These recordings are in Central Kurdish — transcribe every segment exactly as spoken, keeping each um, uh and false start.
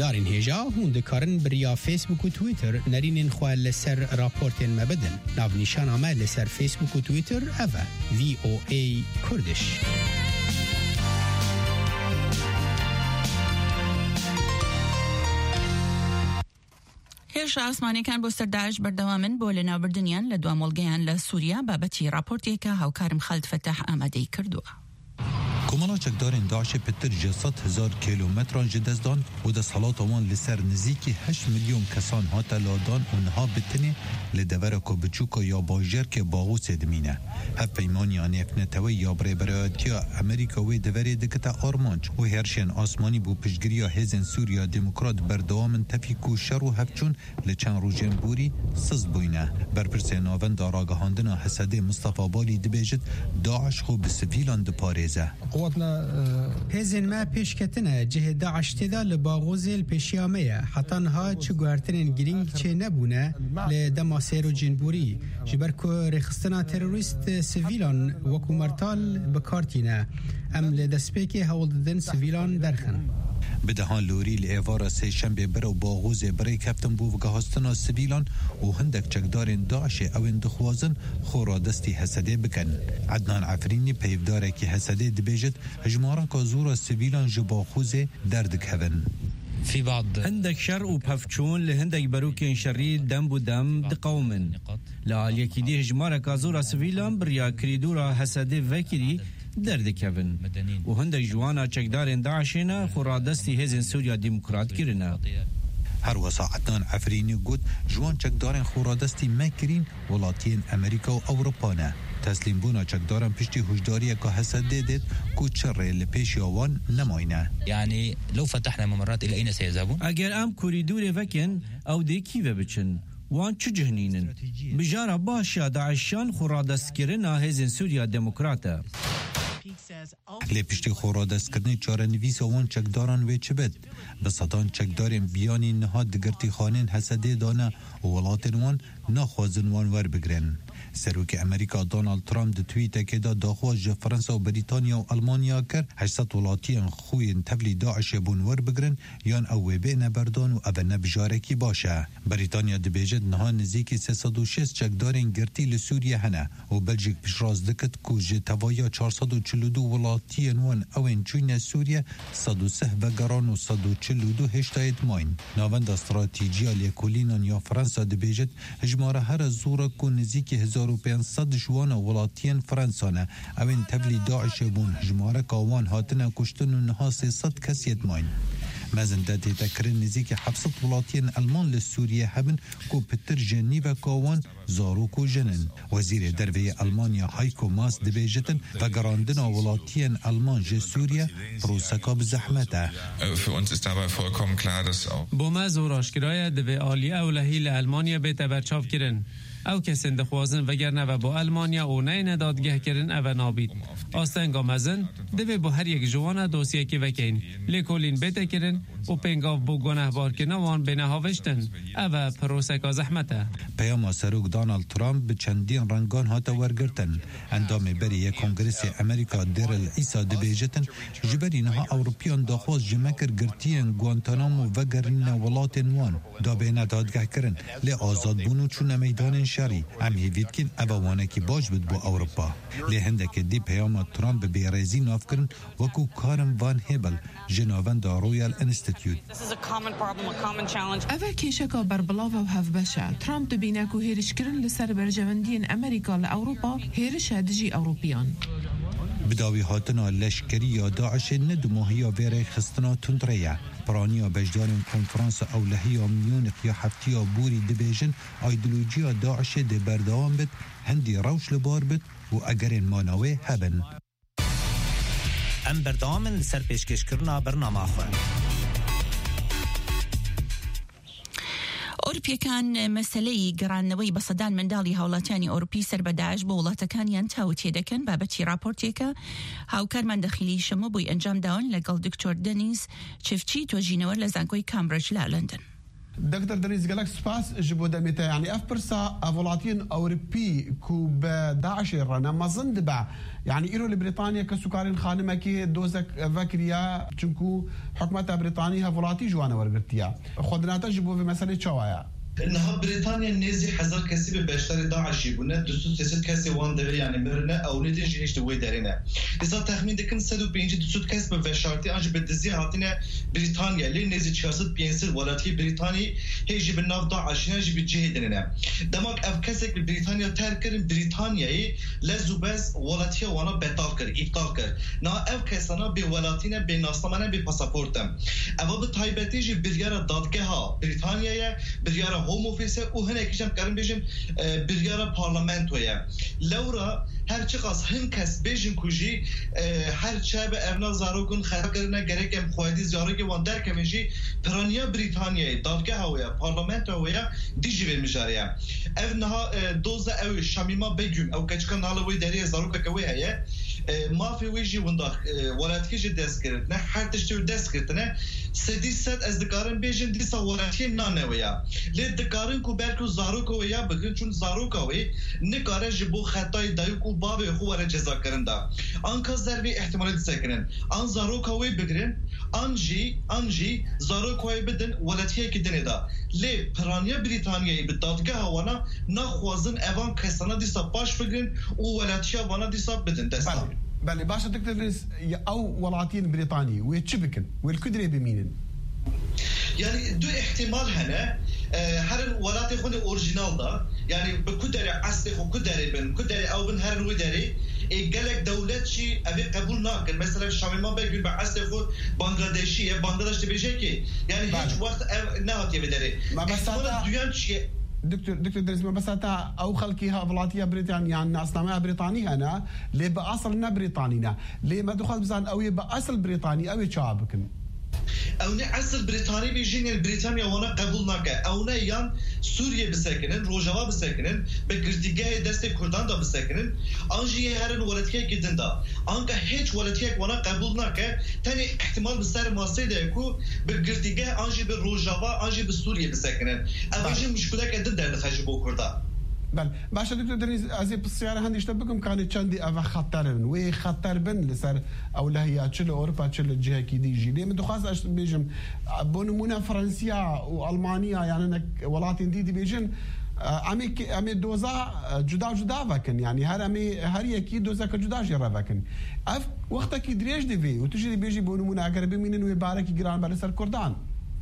هشدارین هجا هون دکارن بریا فیسبوک و تویتر نرینین خواه لسر راپورتین مبدن. ناو نشان آمه لسر فیسبوک و تویتر اوه وی او ای کردش. هێرش ئاسمانیەکان بۆ سەرداژ بەردەوامن بۆ لەناوبردنیان لە دوامۆڵگەیان لە سووریا بابەتی راپۆرتێکە هاوکارم خالد فتاح ئامادەی کردووە. کمانا چکدارین داعش پتر جسد هزار کیلومتران جدزدان و ده سالات وان لسر نزیکی هشت میلیون کسان هاتا لادان اونها بتنه لدوره که بچوکا یا باجر که باغو سدمینه. هف پیمانی آنیف نتوی یا بره برایتیا امریکا و دوره دکتا آرمانچ و هرشین آسمانی بو پشگریا هزن سوریا دموکرات بردوامن تفیکو شر و هفچون لچن روژن بوری سز بوینه. برپرس ناون داراغ هاندنا حسده مصطفى بالی دبیجد داعش خو بسفیلان دپاريزه. هزن ما پیشکتنه جه داعش تدا لباغوزل پیشیامه حتی انها چه گوهرتنین گرینگ چه نبونه لدما سیرو جنبوری جبرکو رخصتنا تروریست سویلان وکو مرتال بکارتینه ام لدسپیک هول ددن سویلان درخن. بدهان لوری لعوار سه شنبه برو باغوز برای کفتن بو وگهاستنا سویلان و هندک چکدارین داعش اوین دخوازن خورا دستی حسده بکن. عدنان عفرینی پیفداره که حسده دبیجد هجماران که زور سویلان جباخوز دردک هون. في بعض هندك شر وبفشون لهندك بروكين شري دم بدم دقومن لا يكيدي هجمارة كازورا سويلان بريا كريدورا حسده وكري درد كفن وهندك جوانا چكدارين داعشينا خورادستي هزن سوريا ديمقراط كرنا. هر وسا عدنان عفرینی گود جوان چکدارن خورادستی مکرین ولاتین امریکا و اوروپانه. تسلیم بونا چکدارن پشتی هجداری که حسد دید که چره لپیش یاوان نماینه. يعني لو فتحنا ممرات إلى أين سيذهبون؟ اگر ام کوریدور وکن او دی کیوه بچن وان چه جهنینن بجارة باشا داعشان خورادست کرنا هزن سوريا دموکراته. لپشتی خورادست کردن چاره نویس وان چکداران وی چه بد بسادان چکدارین بیانی نهاد دگرتی خانین حسده دانه و ولاتن وان نخوازن وان ور بگرن. سروک امریکا دونالد ترامپ د توییت کې دا داخواج فرانسه و بریتانیا و المانیا کر هشتصد ولاتین خوین تبلی داعش بون ور بگرن یان او بین بردان و او نبجارکی باشه. بریتانیا دبیجد نها نزیکی سیصد و شش چکدارین گرتی لسوریه هنه و بلژیک پیشراز دکت که جتوایا چهارصد و چهل و دو ولاتین وان اوین چوین سوریه صد و سه وگران و صد و چهل و دو هشتاید ماین. ناوند استراتیجیا لیکولینان یا فرانسه دبیجد هجماره هر زوره که نزیکی هزار و پانصد جوان ولاتین فرانسانه اوین تبلی داعش بون هجماره کاوان هاتنه کشتن و نها سیصد کسیت ماین. مازن دادی تکرین نزیک هفتصد ولاتین المان لسوریه هبن کو پتر جنی و کاوان زاروک و جنن. وزیر دروی المانیا هایکو ماس دبیجتن و گراندن ولاتین المان جه سوریه پروسکا بزحمته. با ما زوراشگرای دوی آلی اولهی لالمانیا بیت برچاف کرن. او کسین دخوازن وگرنه و با المانیا او نه ندادگه کرن او نابید. آستنگا مزن دوی با هر یک جوان دوسیه که وکین لیکولین بیت کرن و پنگاو بو گناه بار که نوان بینه هاوشتن او پروسکا زحمته. پیام سروک دونالد ترامپ به چندین رنگان هاتا ورگرتن. اندام بری یک کنگرس امریکا دیرل ایسا دبیجتن جبری نها اوروپیان دخواز جمکر گرتین گوانتانامو وگرین ولاتن وان دا بینه دادگه کرن لی آزاد بونو چون میدان شری هم هیوید کن اوانه که باش بود با اوروپا. لی هنده که دی پیام ترامپ بیرزی ناف کرن وکو کارم وان هیبل جناوند رویال انستیتیوت. اول کشکا بربلاو و هف بشه ترامپ دبینه که هیرش کرن لسر برجواندین امریکا لأوروپا هیرش هدجی اوروپیان. بداوی هاتنا لشکری یا داعش ندو ماهی ویره خستنا تندریه. پرانیا بجدارن کنفرانس اولهی میونخ یا هفتی بوری دبیجن ایدولوژیا داعش ده بردوام بد هندی روش لبار بد و اگرین مانوی هبن. ام بردوامن لسر پیشکش کرنا برنامه خواه. ئۆروپیەکان مەسەلەی گەڕانەوەی بەسەدان منداڵی هاوڵاتیانی ئۆروپی سەر بە داعش بۆ وڵاتەکانیان تاوتێ دەکەن بابەتی راپۆرتێکە هاوکارمان دەخیلی شەمە بۆی ئەنجام داون لەگەڵ دکتۆر دەنیز چفچی تۆژینەوە لە زانکۆی کامبرج لە لەندن. دكتور دنيس قالك سباس جبو دميتا يعني اف برسا افولاتين اوروبي كو بداعش رانا ما زندبع يعني ايرو لبريطانيا كسكارين خانمه كي دوزك فاكريا تشنكو حكومه بريطانيا هافولاتي جوانا ورغتيا خدنا تجبو في مساله شوايا انها بريطانيا نيزي حزر كسي ببشتر داعش يبونه دوسو تسد كسي وان دبر يعني مرنا او ندي جيش دوي دارينا اذا تخمين دكن صد و پنج دوسو كس ببشارتي انج بدزي هاتنا بريطانيا لي نيزي چهارصد و پنج ولاتي بريطاني هيجي بالناف داعش هيجي بجهدنا دماغ اف كسك بريطانيا تركر بريطانيا لزوبس ولاتي وانا بتال كر ابطال كر نا اف كسنا بولاتينا بناسمانه بباسبورتم اما بتايبتي جي بريار دادگاه بريطانيا بريار هوم اوفيس وهنا كيشم كارم بيجن بريار بارلمانتويا لورا هر چقاس هم کس بيجن كوجي هر شاب ابنا زاروكن خاطرنا گرك ام خوادي زاروكي وان در كمجي برانيا بريطانيا دادگاه ويا بارلمانت ويا ديجي بمجاريا ابنها دوزه او شميمه بيجم او كچكن علوي دري زاروكا كوي هي ما في ويجي وندخ ولات كيجي دسكرتنا هر تشتو دسكرتنا سديست از دكارن بيجن دي صوراتي نانويا لي دكارن كو بركو زاروكو ويا بگن چون زاروكوي نكاره جبو خطاي دايكو باب خو ور جزا کرندا ان كزر احتمال تسكنن ان زاروكوي بگرن انجي انجي زاروكوي بدن ولاتيه كدندا لي برانيا بريطانيا بدادگاه وانا نخوازن ايوان كسانا دي سباش بگرن او ولاتيه وانا دي سب بدن دستا بله باشا دكتور او ولاتين بريطاني ويتشبكن والكدري بمينن يعني دو احتمال هنا هر ولاتي خوني اورجينال دا يعني بكدري اصلي خو كدري بن كدري او بن هر ودري قالك دولت شي ابي قبول ناكر مثلا شامل ما بيقول باصلي خو بنغلاديشي بنغلاديش بيجيكي يعني هيك وقت نهات يبدري ما بس هذا شيء دكتور دكتور درس ما بس تا او خلقي هافلاتيا بريطانيا يعني اصلا بريطاني انا ليه باصلنا بريطانينا ليه ما دخل بزان او باصل بريطاني او شعبكن او نه اصل بريطاني بيجين بريطانيا وانا قبول ناكه او نه يان سوريا بسكنن روجاوا بسكنن بگردیگاه دست کردان دا بسكنن انجي هرن ولتيه گدن دا انكا هیچ ولتيه وانا قبول ناكه تاني احتمال بسر ماسه ده کو بگردیگاه انجي به روجاوا انجي به سوريا بسكنن اوجي مشكله قدن در خجي بو كردا بل باشا دكتور دريز ازي بالسياره هندي اشتبكم كانت شندي افا خطر بن وي خطر بن لسر او لهي تشل اوروبا تشل الجهه كي دي جي ليه من دخاز اش بيجم بونمونا فرنسيا والمانيا يعني انك ولاتين دي دي بيجن امي امي دوزا جدا جدا فكن يعني هر امي هر يكي دوزا كجدا جرا فكن اف وقتك دريج دي في وتجي بيجي بونمونا اگر بمينن ويبارك جران بالسر كردان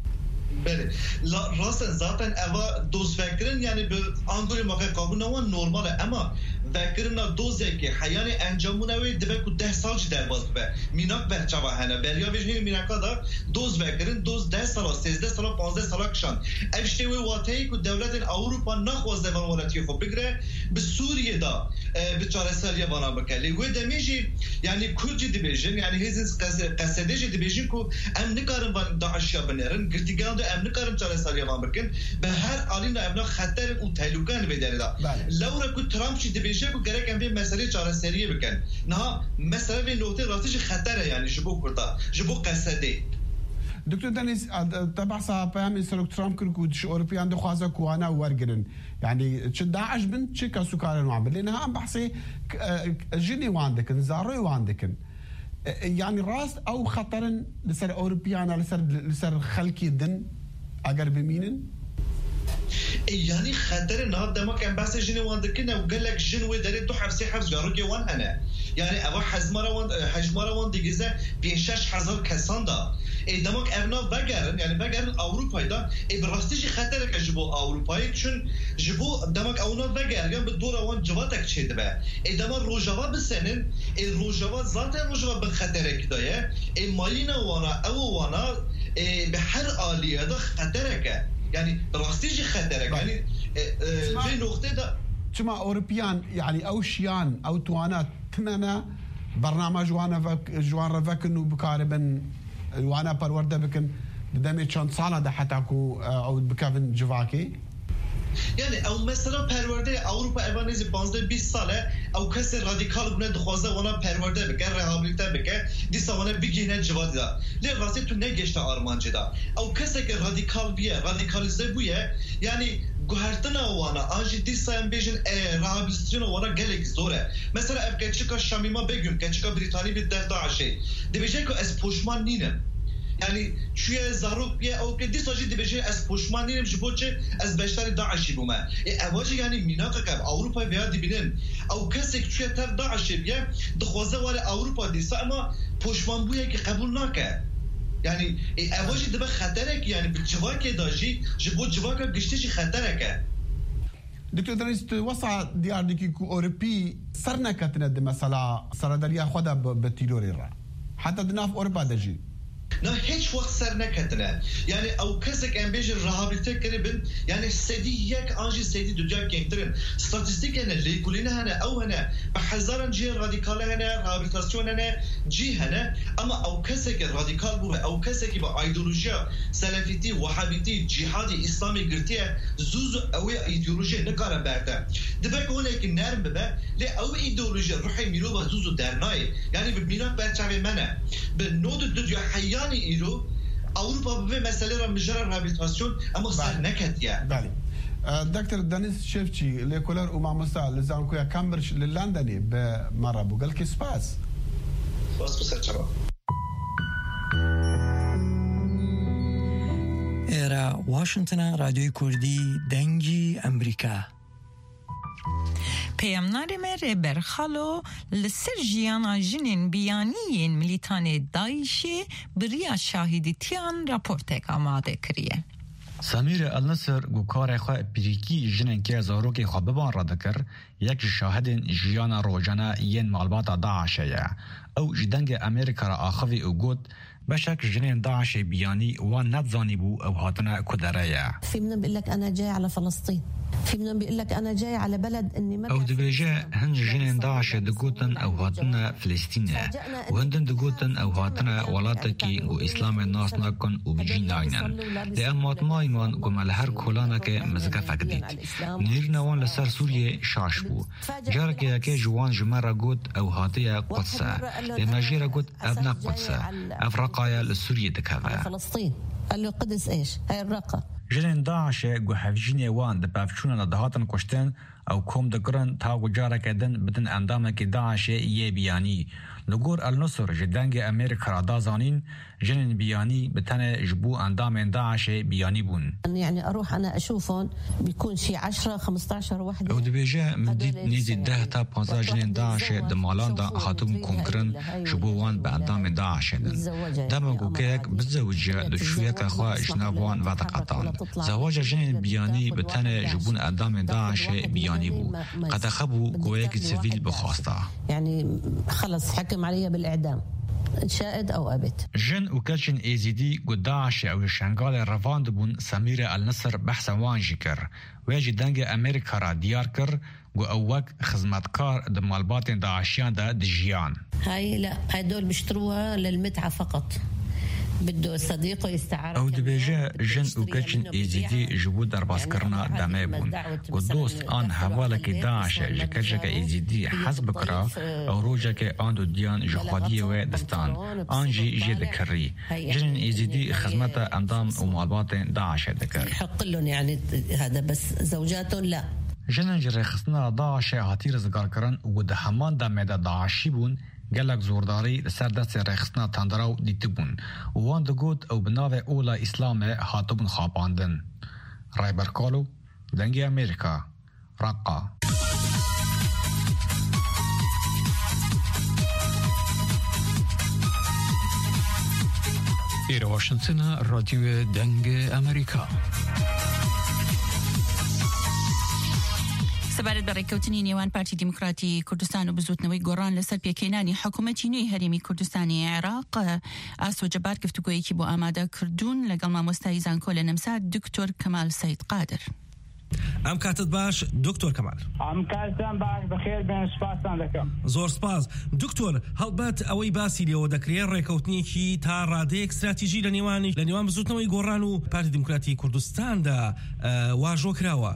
بله لا راستن zaten eva doz vekirin yani bir angoli maka kabul nawan normal ama vekirina doz ki hayani encamuna ve debe ku ده سال جدر باز به minak berçava hene berya vejni minaka da doz vekirin doz ده سال سیزده سال پانزده سال کشان evşte ve vatayı ku devletin Avrupa nakhwaz devan walatiye xo bigre bi Suriye da bi çareseriye bana bakali ve demeji yani Kürtçe dibejin yani hezin qasedeje dibejin ku em nikarin van Daesh ya benerin girtigan da em nikarin çareseriye van bakın be her alina evna xatar u tehlukan ve derida laura ku Trump şi dibejin ku gerek em bir mesele çareseriye bakın na mesela ve nokta rastı xatar yani jibo kurda jibo qasede دكتور دانيس تبع صاحب من سلوك ترامب كركود شو أوروبيان دخوازا كوانا ورجرن يعني داعش بنت شيكا سكارن وعمل لأنها عم بحصي جني وعندكن زاروي وعندكن يعني راس أو خطرن لسر أوروبيان لسر لسر خلقي دن أجر بمينن يعني خطر نه دما كان بس جني وعندكن وقال لك جنوي داري دو حبسي حبس جاروكي وان هنا يعني أبا حزمرا وان حجمرا وان ديجزا بيشش حزر كسان دا دماغ ابنا بگرن yani بگرن Avrupa'da e براستی خطر که جبو Avrupa'yı چون جبو دماغ اونا بگرن به دور اون جواتک چیده به e دماغ روجاوا بسنن e روجاوا zaten روجاوا به خطر کدایه e مالینا وانا او وانا e به هر آلیه دا خطره که yani براستی خطره yani به نقطه دا چما اوروبیان يعني او شيان او توانات تمنا برنامج جوانا جوان رفكن وبكاربن وانا پرورده بکن دمی چند ساله ده حتی کو او بکافن جواکی يعني او مثلا پرورده اروپا ایوانیز پانزده بیست ساله او کس رادیکال بونه دخوازه وانا پرورده بکه رهابلیته بکه دیسا وانا بگینه جواد دا لی راستی تو نگشت آرمانجه دا او کسی که رادیکال بیه رادیکالیزه بویه یعنی گوهرتنا وانا آنجی دیسا هم بیجن رهابلیستیون وانا گلک زوره مثلا اب که چکا شامیما بگیم که چکا بریتانی بید ده داعشه دی بیجه که از پوشمان نینم يعني شويه زاروك بيه او كدي ساجي دي بيجي اس بوشمانين مش بوتشي اس بشتر داعش بوما اواجي يعني ميناقه كاب اوروبا بيا دي بينن او كسك شويه تر داعش بيه دخوازه ولا اوروبا دي ساما بوشمان بويه كي قبول ناكه يعني اواجي دبا خطرك يعني بالجواك داجي جبو جواك قشتي خطرك دكتور دريس توسع ديار ديكو اوروبي سرنا كتنا مثلا سرداليا خدا بتيلوري را حتى دناف اوروبا دجي نه هیچ وقت سر نکتنه یعنی او کسی که امبیج رهابلیته کربن یعنی سدی یک آنجی سدی دنیا کمترین استاتستیک هنه لیکولینه هنه او هنه به هزاران جی رادیکال هنه رهابلیتاسیون هنه جی هنه اما او کسی که رادیکال بوه او کسی که با ایدئولوژی سلفیتی وهابیتی جهادی اسلامی گرتیه زوز او ایدئولوژی نکاره برده دبک اونه که نرم ببه لی او ایدئولوژی روحی میرو با زوز درنای یعنی به میران برچوی منه به نود دنیا حیان ایرو اوروپا به مسئله را مجرد رهابلیتاسیون اما سر نکتیه بله دكتور دانيس شيفتشي ليكولر ومع مساء لزانكويا كامبرش للندني بمرة بوغل كي سباس سباس بسر شباب إيرا واشنطن راديو كردي دنجي أمريكا پیامنار مر برخالو لسر جیانا جنین بیانیین ملیتان داعشی بریا شاهدیتیان راپورتک آماده کریه. سمیر النصر گوکار خو پیریکی جنن که زاروک خو ببان را دکر یک شاهدین جیانا روجانا ین معلومات داعشیه او جدنگ امریکا را آخوی او گوت بشك جنين داعش بياني ونتظاني بو او هاتنا كدرية في منهم بيقول لك انا جاي على فلسطين في منهم بيقول لك انا جاي على بلد اني ما او دبيجا هن جنين داعش دقوتن او هاتنا فلسطين وهندن دقوتن او هاتنا ولاتكي و اسلام الناس ناكن و بجيناينن لأمات مايمان قمال هر كولانك مزقفة جديد نير نوان لسر سوريا شاش بو جارك يكي جوان جمارة قوت او هاتيا قدسة لما جيرا قوت ابنا قدسة افرقايا لسوريا دكافة فلسطين قال له قدس ايش هاي الرقة جنين داعش قوحفجيني وان دبافشونا لدهاتن كشتن او كوم دقرن تاو جارك دن بدن اندامك داعش يبياني لغور النصر جدنگ امريكا را دازانين جنين بياني بتنه جبو اندام داعش بياني بون يعني اروح انا اشوفهم بيكون شي عشرة خمستاشر وحده او دبيجا مديد نيزي ده تا بانزا جنين داعش دمالان دا خاتم كونكرن جبو وان باندام داعش دن دمغو كيك بزوجه دشويك اخوا جنابوان ودقطان زواج جنين بياني بتنه جبون اندام داعش بياني بو قد خبو قويك سيفيل بخواستا يعني خلص حكم عليها بالإعدام شاهد أو أبت جن وكاتشن إيزيدي قد داعش أو الشنغال رفاند بون سمير النصر بحث وان جكر ويجي دنگ أمريكا را ديار كر و أوك خزمتكار دمالبات داعشيان دا دجيان هاي لا هدول بيشتروها للمتعة فقط بده صديقه يستعار او دبيجا جن وكاتشن ايزيدي جبو درباس كرنا داميبون قدوس ان حوالك داعش جكجك ايزيدي حسب كرا او روجك اندو ديان جخاديه و دستان انجي جد كري جن ايزيدي خدمته اندام ومعلومات داعش دكر يحق لهم يعني هذا بس زوجاتهم لا جن جرخصنا داعش هاتي رزقار كرن ود حمان دمدا داعشي بون گلک زورداری سر دست رخصنا تندراو دیتبون وان دگوت او بناو اولا اسلام هاتبون خاپاندن رای برکالو دنگی امریکا رقا ایر واشنطن رادیو دنگ امریکا سبارەت بە ڕێککەوتنی نێوان پارتی دیموکراتی کوردستان و بزوتنەوەی گۆڕان لەسەر پێکێنانی حکوومەتی نوێی هەرێمی کوردستانی عێراق ئاسۆ جەبار گفتوگۆیەکی بۆ ئامادە کردوون لەگەڵ مامۆستای زانکۆ لە نەمسا دکتۆر کەمال سەید قادر. ئەم کاتت باش دکتۆر کەمال. ئەم کاتتان باش بەخێر بێن سوپاسان دەکەم. زۆر سپاس دکتۆر هەڵبەت ئەوەی باسی لێەوە دەکرێت ڕێککەوتنیەکی تا ڕادەیەک استراتیژی لە نێوانی لە نێوان بزوتنەوەی گۆڕان و پارتی دیموکراتی کوردستاندا واژۆ کراوە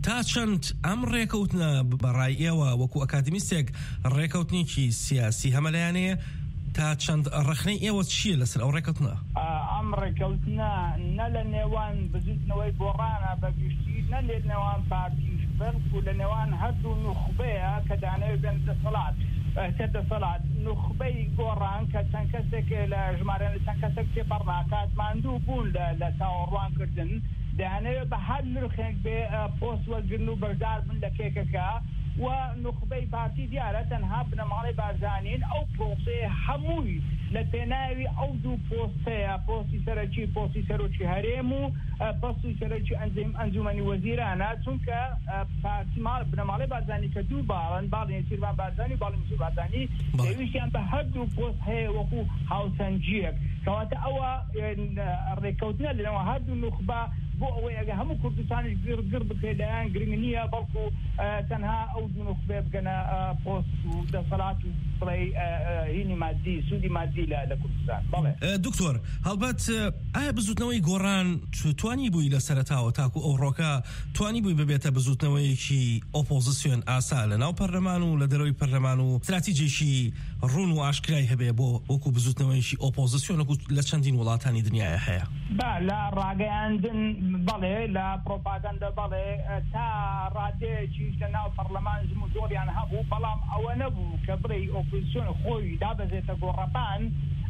تا چەند ئەم ڕێکەوتنە بەڕای ئێوە وەکو ئەکادمیستێک ڕێکەوتنێکی سیاسی هەمەلایانەیە تا چەند ڕخنەی ئێوە چییە لەسەر ئەو ڕێکەوتنە؟ ئەم ڕێکەوتنە نە لە نێوان بزوتنەوەی گۆڕانە بەگشتی نە لێ نێوان پارتیش بەڵکو لە نێوان هەردوو نوخبەیە کە دانەوێت بێن دەسەڵات کە دەسەڵات نوخبەی گۆڕان کە چەند کەسێک لە ژمارە چەند کەسێک تێپەڕناکات ماندوو بوون لە چاوەڕوانکردن دەیانەوێت بە هەر نرخێک بێ پۆست وەرگرن و بەشدار بن لە کێکەکە و نوخبەی پارتی دیارە تەنها بنەماڵی بارزانین ئەو پرۆسەیە هەمووی لە پێناوی ئەو دوو پۆستەیە پۆستی سەرەکی پۆستی سەرۆکی هەرێم و پۆستی سەرۆکی ئەنجومەنی وەزیرانە چونکە پارتی بنەماڵی بارزانی کە دوو باڵن باڵی نێچیروان بارزانی و باڵی مسعود بارزانی پێویستیان بە هەردوو پۆست هەیە وەکو هاوسەنگیەک کەواتە ئەوە ڕێکەوتنە لەنەوە هەردوو نوخبە بۆ ئەوەی ئەگە هەموو کوردستانی گر بکرێت لایەن گرنگ نییە بەڵکو تەنها ئەو دوو نوخبێ بگەنە پۆست و دەسەڵات و بڵێ هینی مادی سوودی مادی لە کوردستان. بەڵێ دکتۆر هەڵبەت ئایا بزوتنەوەی گۆڕان توانی بووی لە سەرەتاوە تاکو ئەو ڕۆکە توانی بووی ببێتە بزوتنەوەیەکی ئۆپۆزیسیۆن ئاسا لە ناو پەرلەمان و لە دەرەوەی پەرلەمان و استراتیجێکی ڕوون و ئاشکرای هەبێ بۆ وەکو بزوتنەوەیەکی ئۆپۆزیسیۆن لە چەندین وڵاتانی دنیاە هەیە؟ با لە ڕاگەیاندن بەڵێ لە پرۆپاگەندە بەڵێ تا ڕادەیەکیش لە ناو پەرلەمان زم و زۆریان هەبوو بەڵام ئەوە نەبوو کە بڕی ئۆپۆزیسیۆن خۆی دابەزێتە گۆڕەپان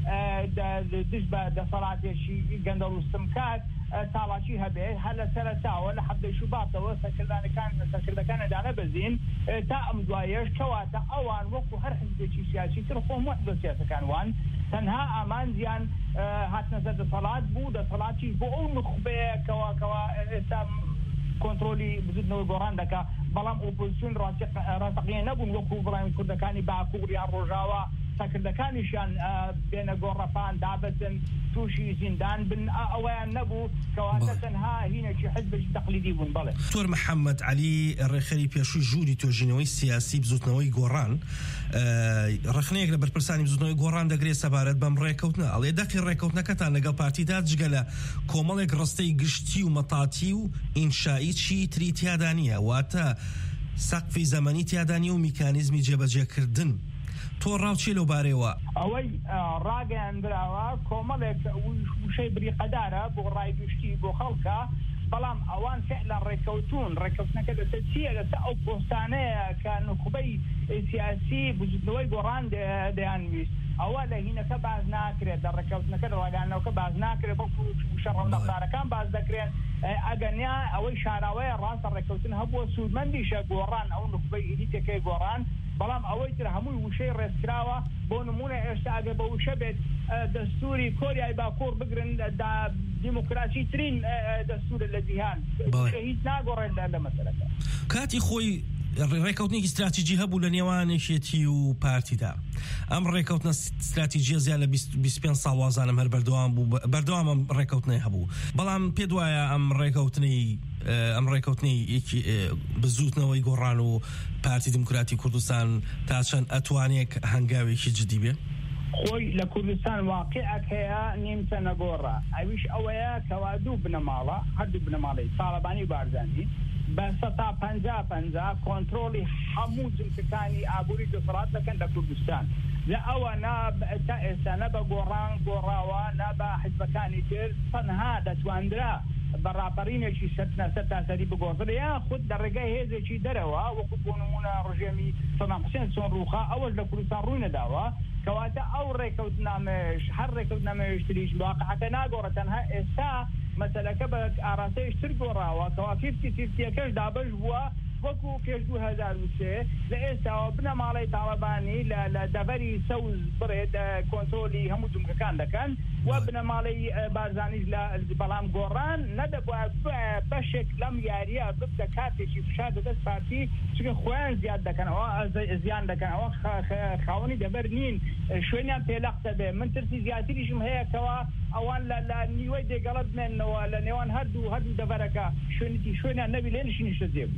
دشت بە دەسەڵاتێکی گەندەڵ و ستمکات تاڵاکی هەبێ هەر لە سەرەتاوە لە حەبدەی شوباتەوە سەرکردەکان سەرکردەکانەدانە بەزین تا ئەم دوایەش کەواتە ئەوان وەکو هەر حزبێکی سیاسی تر خۆم وەحدە سیاسەکان وان تەنها ئامانزیان هاتنە سەر دەسەڵات بوو دەسەڵاتی بۆ ئەو نخبەیە کەواکەوە ئێستا کۆنتڕۆلی بزوتنەوەی گۆڕان دەکا بەڵام ئۆپۆزیسیۆن ڕاستەقینە نەبوون وەکو بڵاوی کوردەکانی باکوور یان ڕۆژاوە سەرکردەکانیشیان بێنە گۆڕەپان دابەتن تووشی زیندان بن ئەوەیان نەبوو کەواتە تەنها هینێکی حزبێکی تەقلیدی بوون. بەڵێ دکتۆر محەممەد عەلی ڕێخەری پێشووی ژووری تۆژینەوەی سیاسی بزوتنەوەی گۆڕان ڕخنەیەک لە بەرپرسانی بزوتنەوەی گۆڕان دەگرێت سەبارەت بەم ڕێکەوتنە ئەڵێ دەقی ڕێکەوتنەکەتان لەگەڵ پارتیدا جگە لە کۆمەڵێک ڕستەی گشتی و مەتاتی و ئینشایی چی تری تیادا نیە واتە سەقفی زەمەنی تیادا نیە و میکانیزمی جێبەجێکردن تۆ ڕاوچی لەو بارەوە ئەوەی ڕاگەیاندراوە کۆمەڵێک وشەی بریقەدارە بۆ ڕایگشتی بۆ خەڵکە بەڵام ئەوان فعلا ڕێکەوتون ڕێکەوتنەکە لەسەر چییە لەسەر ئەو پۆستانەیە کە نوخبەی سیاسی بزوتنەوەی گۆڕان دەیانویست ئەوە لە هینەکە باز ناکرێت لە ڕێکەوتنەکە لە ڕاگەیاندنەوەکە باز ناکرێت بەڵکو شەڕەونەخدارەکان باز دەکرێن ئەگەنیا ئەوەی شاراوەیە ڕاستە ڕێکەوتن هەبووە سوودمەندیشە گۆڕان ئەو نوخبەی ئیلیتەکەی گۆڕان بەڵام ئەوەی تر هەمووی وشەی ڕێزکراوە بۆ نمونە ئێستا ئەگە بە وشە بێت دەستوری کۆریای باکوور بگرن دیموکراسی ترین دەستورە لە جیهان هیچ ناگۆڕێن لە مەسەلەکە. کاتی خۆی ڕێکەوتنێکی استراتیجی هەبوو لە نێوانێکێتی و پارتیدا ئەم ڕێکەوتنە استراتیجیە زیاد لە بیست و پێنج ساڵ وازانم هەر بەردەوام بوو بەردەوام ئەم ڕێکەوتنەی هەبوو بەڵام پێ دوایە ئەم ڕێکەوتنەی ئەم ڕێکەوتنەی بزوتنەوەی گۆڕان و پارتی دموکراتی کوردستان تا چەند ئەتوانێک هەنگاوێکی جدی بێ خۆی لە کوردستان واقعەک هەیە نیمچە نەگۆڕە ئەویش ئەوەیە کەوا دوو بنەماڵە هەردوو بنەماڵی تاڵەبانی و بارزانی بە سەتا پەنجا پەنجا کۆنتڕۆلی هەموو جنسەکانی ئابووری دەسەڵات دەکەن لە کوردستان لە ئەوە تا ئێستا نە بە گۆڕان گۆڕاوە نە بە حیزبەکانی تر تەنها دەتواندرا بەڕاپەڕینێکی سەر تاسەری بگۆڕن یان خود لە ڕێگای هێزێکی دەرەوە وەکو بۆ نمونە ڕژێمی سەدام حوسێن چۆن ڕووخا ئەوەش لە کوردستان ڕووی نەداوە کەواتە ئەو ڕێکەوتنامەش هەر ڕێکەوتنامەیەش تریش واقعەکە ناگۆڕێت تەنها ئێستا مەسەلەکە بە ئاراستەیەش تر گۆڕاوە کەوا فیفتی فیفتیەکەش دابەش بووە وەکو پێش دوو هەزار و سێ لە ئێستاوە بنەماڵەی تاڵەبانی لە دەڤەری سەوز بڕێت کۆنتۆلی هەموو جومکەکان دەکەن و بنەماڵەی بارزانیش لە بەڵام گۆڕان نەدەبووە بەشێک لەم یاریە ببدە کاتێکی فشار دەدەست پارتی چونکە خۆیان زیاد دەکەنەوە زیان دەکەنەوە خاوەنی دەبەر نین شوێنیان پێلەختە بێ من ترسی زیاتریشم هەیە کەوا ئەوان لە نیوەی دێگەڵە بمێنەوە لە نێوان هەردوو هەردوو دەبەرەکە شوێنی شوێنیان نەبی لێ نشینیشتە جێبوو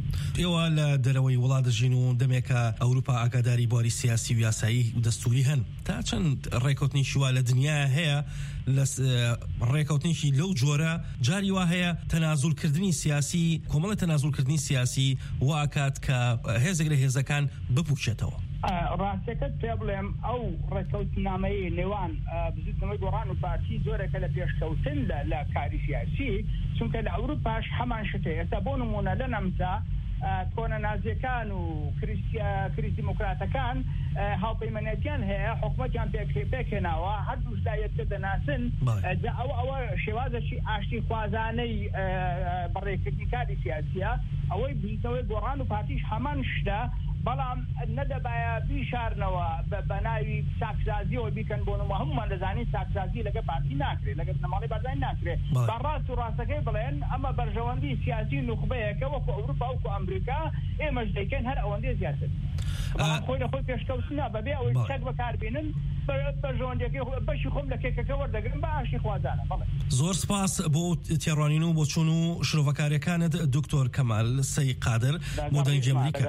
ئێوە لە دەرەوەی وڵات ژین و دەمێکە ئەوروپا ئاگاداری بواری سیاسی و یاسایی و دەستوری هەن تا چەند ڕێکەوتنیشی وا لە دنیا هەیە لە ڕێکەوتنیشی لەو جۆرە جاری وا هەیە تەنازولکردنی سیاسی کۆمەڵە تەنازولکردنی سیاسی واکات کە هێزێک لە هێزەکان بپوچێتەوە ڕاستەکەت پێ بڵێم ئەو ڕێکەوتنامەیە نێوان بزوتنەوەی گۆڕان و پارتی زۆرێکە لە پێشکەوتن لە کاری سیاسی چونکە لە ئەوروپاش هەمان شتێ ئێستا بۆ نمونە لە نەمسا کۆنە نازیەکان و کریس دیموکراتەکان هاوپەیمانەتیان هەیە حکومەتیان پێکهێناوە هەردوو دایەتکە دەناسن ئەوە ئەوە شێوازەی ئاشتی خوازانەی بەڕێکردنی کاری سیاسیە ئەوەی بزوتنەوەی گۆڕان و پارتیش هەمان شتە بەڵام نەدەبایە بیشارنەوە بە ناوی ساکسازیەوە بیکەن بۆ نموە هەمومان دەزانین ساکسازی لەگە پارتی ناکرێت لەگە بنەماڵی بازرگانی ناکرێت بەڕاست و ڕاستەکەی بڵێن ئەمە بەرژەوەندی سیاسی نوخبەیەکە وەکو ئەوروپا وەکو ئەمریکا ئێمەش دەیکەن هەر ئەوەندەی زیاتر خۆی لە خۆی پێشکەوتنە بەبێ ئەوەی چەک بەکاربێنن بەرژەوەندیەکەی بەشی خۆم لە کێکەکە وەردەگرن بە ئاشتی خوازانە بەڵێ زۆر سپاس بۆ تێڕوانین و بۆ چوون و شرۆڤەکاریەکانت دکتۆر کەمال سەی قادر بۆ دەنگی ئەمریکا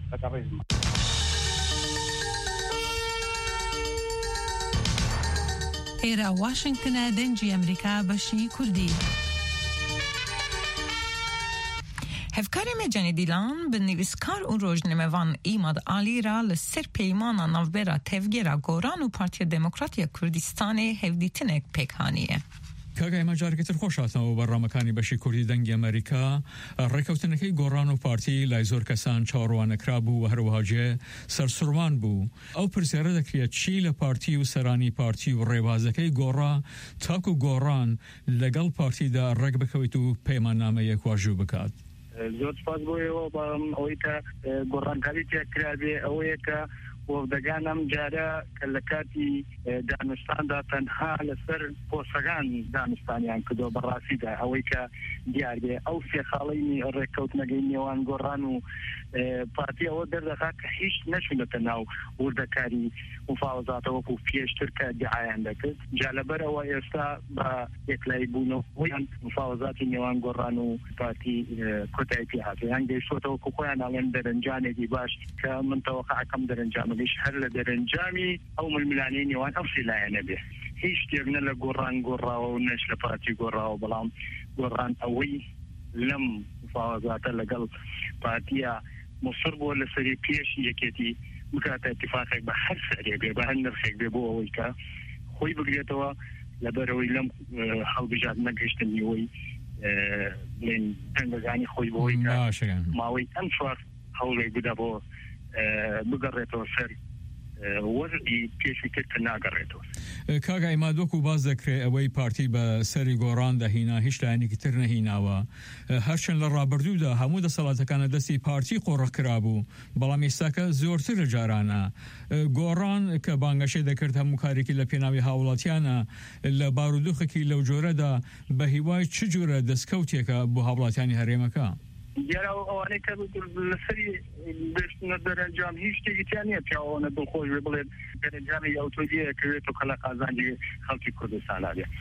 ئێرە واشنگتنە دەنگی ئەمریکا بەشی کوردی هەفکاری مێجانی دیلان بە نویسکار و ڕۆژنامەوان ئیماد عالیرا لەسەر پەیمانە ناوبەرە تێڤگێرا گۆڕان و پارتیە دموکراتیە کوردستانی هەڤدیتنێک پێکهانیە کاگای مەجارێکتر خۆشاتەوە بەڕامەکانی بەشی کوردی دەنگی ئەمریکا ڕێکەوتنەکەی گۆڕان و پارتی لای زۆر کەسان چاوەڕوانەکرا بوو و هەروەهاجێ سەرسوڕوان بوو ئەو پرسیارە دەکرێت چی لە پارتی و سەرانی پارتی و ڕێبازەکەی گۆڕا تاکو گۆڕان لەگەڵ پارتیدا ڕێک بکەوێت و پەیماننامەیەک واژوو بکات زۆر سپاس بۆیەوە بەڵام ئەوەی کە گۆڕانکاری تێکرابێ ئەوەیە کە وەفدەگانم جارە کە لە کاتی دانوستاندا تەنها لەسەر پۆسەکان دانوستانیان کردەوە بەڕاستیدا ئەوەی کە دیار بێ ئەو سێخاڵەی ڕێککەوتنەکەی نێوان گۆڕان و پارتی ئەوە دەردەخات کە هیچ نەچوونەتە ناو وردەکاری مفاوەزاتە وەکو پێشتر کە دیعایان دەکرد جا لەبەرەوە ئێستا بە یەکلای بوونەوەیان مفاوەزاتی نێوان گۆڕان و پارتی کۆتایی پێ هاتێ یان گەیشتوەتەوە کە خۆیان ئاڵێن دەرەنجامێکی باش کە من تەوەقعەکەم دەرەنجامەکەیش هەر لە دەرەنجامی ئەو ململانەی نێوان ئەو سێلایەنە بێ هیچ شتێک نە لە گۆڕان گۆڕاوە و نەش لە پارتی گۆڕاوە بەڵام گۆڕان ئەوەی لەم مفاوەزاتە لەگەڵ پارتیە مصر بۆ لەسەری پێش یەکێتی بکاتە اتفاقێک بە هەر سەرێ بێ بە هەر نرخێک بێ بۆ ئەوەی کە خۆی بگرێتەوە لەبەرەوەی لەم هەڵبژات نەگەشتنیەوەی بڵێن دەنگەکانی خۆی بۆەوەی ماوەی ئەم چوار هەوڵێک بدا بۆ بگەڕێتەوە سەر وەرزی پێشی کرد کە ناگەڕێتەوە کاگای مادوەک و باز دەکرێت ئەوەی پارتی بە سەری گۆڕان دەهینا هیچ لایەنێکی تر نەهیناوە هەرچەند لە ڕابردوودا هەموو دەسەڵاتەکانە دەستی پارتی قۆڕەکرا بوو بەڵام ئێستاکە زۆرتر لە جارانە گۆڕان کە بانگەشەی دەکرد هەموو کارێکی لە پێناوی هاوڵاتیانە لە بارودۆخێکی لەو جۆرەدا بە هیوای چ جۆرە دەستکەوتێکە بۆ هاوڵاتیانی هەرێمەکە دیارە ئەوانەی کە لەسەری بێشتنە دەرەنجام هیچ شتێکیان نییە پیاوانە دڵخۆش بێ بڵێن دەرەنجامی ئەوتۆدیەکەوێتەوە کە لە قازانجی خەڵکی کوردستانە بێ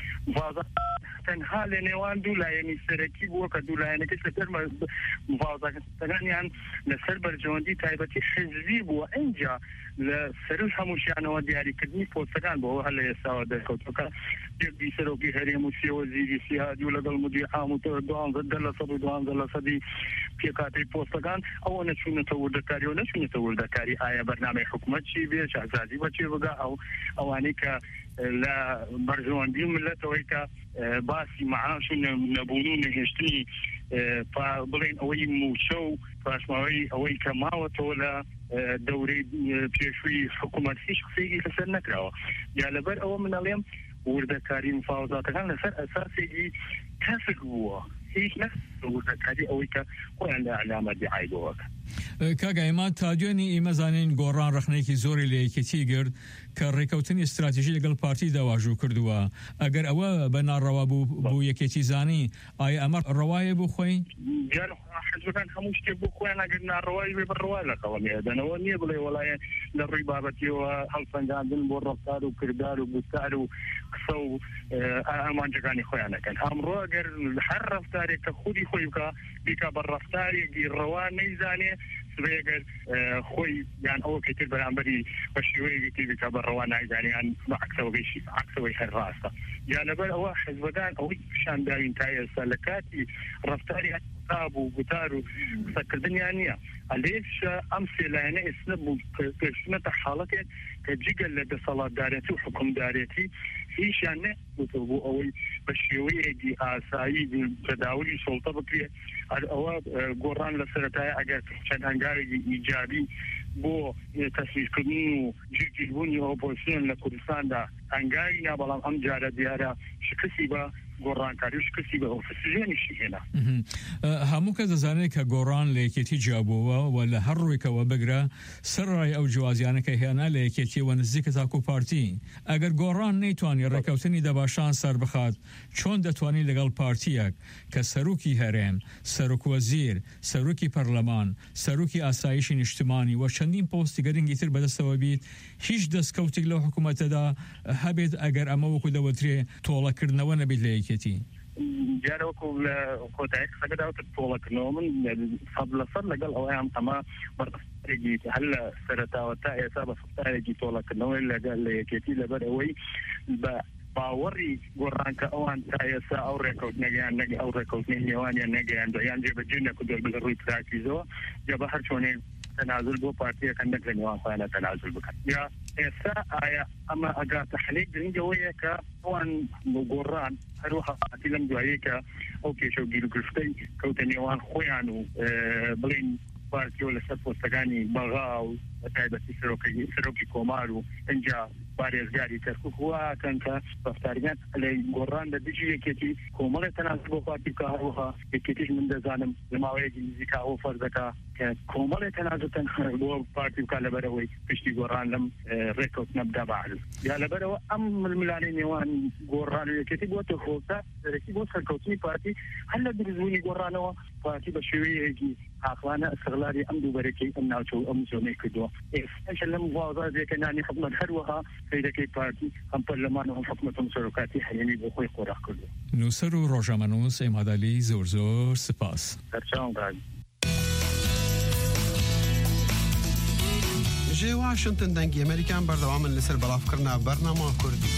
تەنها لە نێوان دوو لایەنی سەرەکی بووە کە دوو لایەنەکەی لەسەر مفاوەزەکانیان لەسەر بەرژەوەندی تایبەتی حزبی بووە ئەینجا لە سەرش هەمووشیانەوە دیاریکردنی پۆستەکان بۆەوە هەر لە ئێستاوە دەرکەوتەکە پێی سەرۆکی هەرێم و سێوەزیری سیادی و لەگەڵ مدیر عام و دوانزە لە سەد و دوانزە لە سەدی پێکاتی پۆستەکان ئەوە نەچوونەتە وردەکاری و نەچوونێتە وردەکاری ئایا بەرنامەی حکوومەت چی بێ شازادی بەچێ بگا ئەو ئەوانەی کە لە بەرژەوەندی ملەتەوەی کە باسی معاش و نەبوون و نەهێشتنی بڵێن ئەوەی موچە و پاشماوەی ئەوەی کە ماوەتەوە لە دەورەی پێشووی حکوومەت هیچ قسەیەکی لەسەر نەکراوە یا لەبەر ئەوە منەڵێم وردەکاری مفاوەزاتەکان لەسەر ئەساسێکی کەسک بووە هیچ نەوردەکاری ئەوەی کە خۆیان لە ئەعلامە دیعایبەوەکە کاگایما تا دوێنی ئێمەزانین گۆڕان ڕخنەیەکی زۆری لە یەکێتی گرت کە ڕێکەوتنی استراتیژی لەگەڵ پارتی داواژوو کردووە ئەگەر ئەوە بە ناڕەوا بوو بۆ یەکێتی زانی ئایا ئەمە ڕەوایە بۆ خۆی حزبەکان هەموو شتێک بۆ خۆیان ئەگەر ناڕەوایی بێ بڕەوای لە قەڵەمیەدەنەوە نییە بڵێ وەڵایە لە ڕووی بابەتیەوە هەڵسەنگاندن بۆ ڕەفتار و کردار و گفتار و قسە و ئامانجەکانی خۆیانەکەن ئەمڕۆ ئەگەر هەر ڕەفتارێک کە خودی خۆی بکە بیکە بە ڕەفتارێکی ڕەوا نەیزانێ سبەیەگەر خۆی یان ئەوە کەتر بەرامبەری بە شێوەیەکی تر بیکە بە ڕەوا نایزانیان بە عکسەوەی عکسەوەی هەر ڕاستە یا لەبەر ئەوە حزبەکان ئەوەی پیشانداوین تا ئێستا لە کاتی ڕەفتاری قاب و گوتار و قسەکردنیان نییە ئەلێش ئەم سێلایەنە ئێستا پێشنەتە حاڵەتێک کە جگەل لە دەسەڵاتدارێتی و حکومدارێتی هیچیان نەبووتە بۆ ئەوەی بە شێوەیەکی ئاسایی تەداولی سڵتە بکرێت ئەوە گۆڕان لە سەرەتایە ئەگەر چەند هەنگاوێکی ئیجابی بۆ تەسیرکردن و جێگیربوونی ئۆپۆزیسیۆن لە کوردستاندا هەنگاوی نا بەڵام ئەم جارە دیارە شکستی بە گۆڕانکاری و شکستی بە ئۆپۆزیسیۆنیشی هێنا هەموو کەس دەزانێت کە گۆڕان لە یەکێتی جیابەوە و لە هەر ڕوویکەوە بگرە سەرڕای ئەو جوازیانەکە هێنا لە یەکێتیەوە نزیکە تاکو پارتی ئەگەر گۆڕان نەیتوانی ڕێکەوتنی دەباشان سەر بخات چۆن دەتوانین لەگەڵ پارتیەک کە سەرۆکی هەرێم سەرۆک وەزیر سەرۆکی پەرلەمان سەرۆکی ئاسایشی نیشتمانی و چەندین پۆستی گەرنگی تر بەدەستەوە بیت هیچ دەستکەوتێک لەو حکوومەتەدا هەبێت ئەگەر ئەمە وەکو دەوترێ تۆڵەکردنەوە نەبێت لە یەکێتی دیارە وەکو لە کۆتایی قسەکەداوتە تۆڵەکردنەوە من سەد لە سەد لەگەڵ ئەوەیان ئەمە بەڕێگی هەر لە سەرەتاوە تا ئێستا بە سەفتارێکی تۆڵەکردنەوەی لەگەڵ لە یەکێتی لەبەر ئەوەی بە باوەڕی گۆڕانکە ئەوان تا ئێستا ئەو ڕێکەوتنەگەیان نەگە ئەو ڕێکەوتنی نێوانیان نەگەیان دەیان جێبەجێ نەکردووە لە ڕووی پراکتیزەوە یا بە هەر چۆنێک تەنازل بۆ پارتیەکە نەک لە نێوان خۆیانە تەنازل بکەن یا ئێستا ئایا ئەمە ئەگاتە حەلێک گرنگەوەیە کە ئەوان بۆ گۆڕان هەروەها پارتی لەم دوایە کە ئەو کێشە و گیرگرفتەی کەوتە نێوان خۆیان و بڵێن پارتیۆ لەسەر پۆستەکانی بەغا و بەتایبەتی سەرۆکی کۆمار و ئەنجا پارێزگاری کەرکووک واکەن کە ڕەفتاریان لە گۆڕان لە دژی یەکێتی کۆمەڵێک تەنازل بۆ پارتی بکە هەروەها یەکێتیش من دەزانم لە ماوەیەکی نزیکا ئەوە فەرز دەکا کە کۆمەڵێک تەنازل تەنها بۆ پارتی بکە لەبەرەوەی پشتی گۆڕان لەم ڕێکەوتنە بدا بەعرض یا لەبەرەوە ئەم ململانەی نێوان گۆڕان و یەکێتی بۆتە خۆتا دەرەکی بۆ سەرکەوتنی پارتی هەر لە دروستبوونی گۆڕانەوە پارتی بە شێوەیەکی عاقلانە استغلالی ئەم دووبەرەکەی ئەم ناوچە و ئەم زۆنەی کردووە ئێستاش لەم واازێکە نانی حکومەت هەروەها سەیرەکەی پارتی ئەم پەرلەمان و ئەم حکومەت و سەرۆکاتی هەیەنی بۆ خۆی خۆراک کردووە نووسەر و ڕۆژنامەنووس ئێمادالی زۆر زۆر سپاس ژێ واشنتن دەنگی ئەمریکان بەردەوامن لەسەر بەڵافکردنا بەرنامە کوردی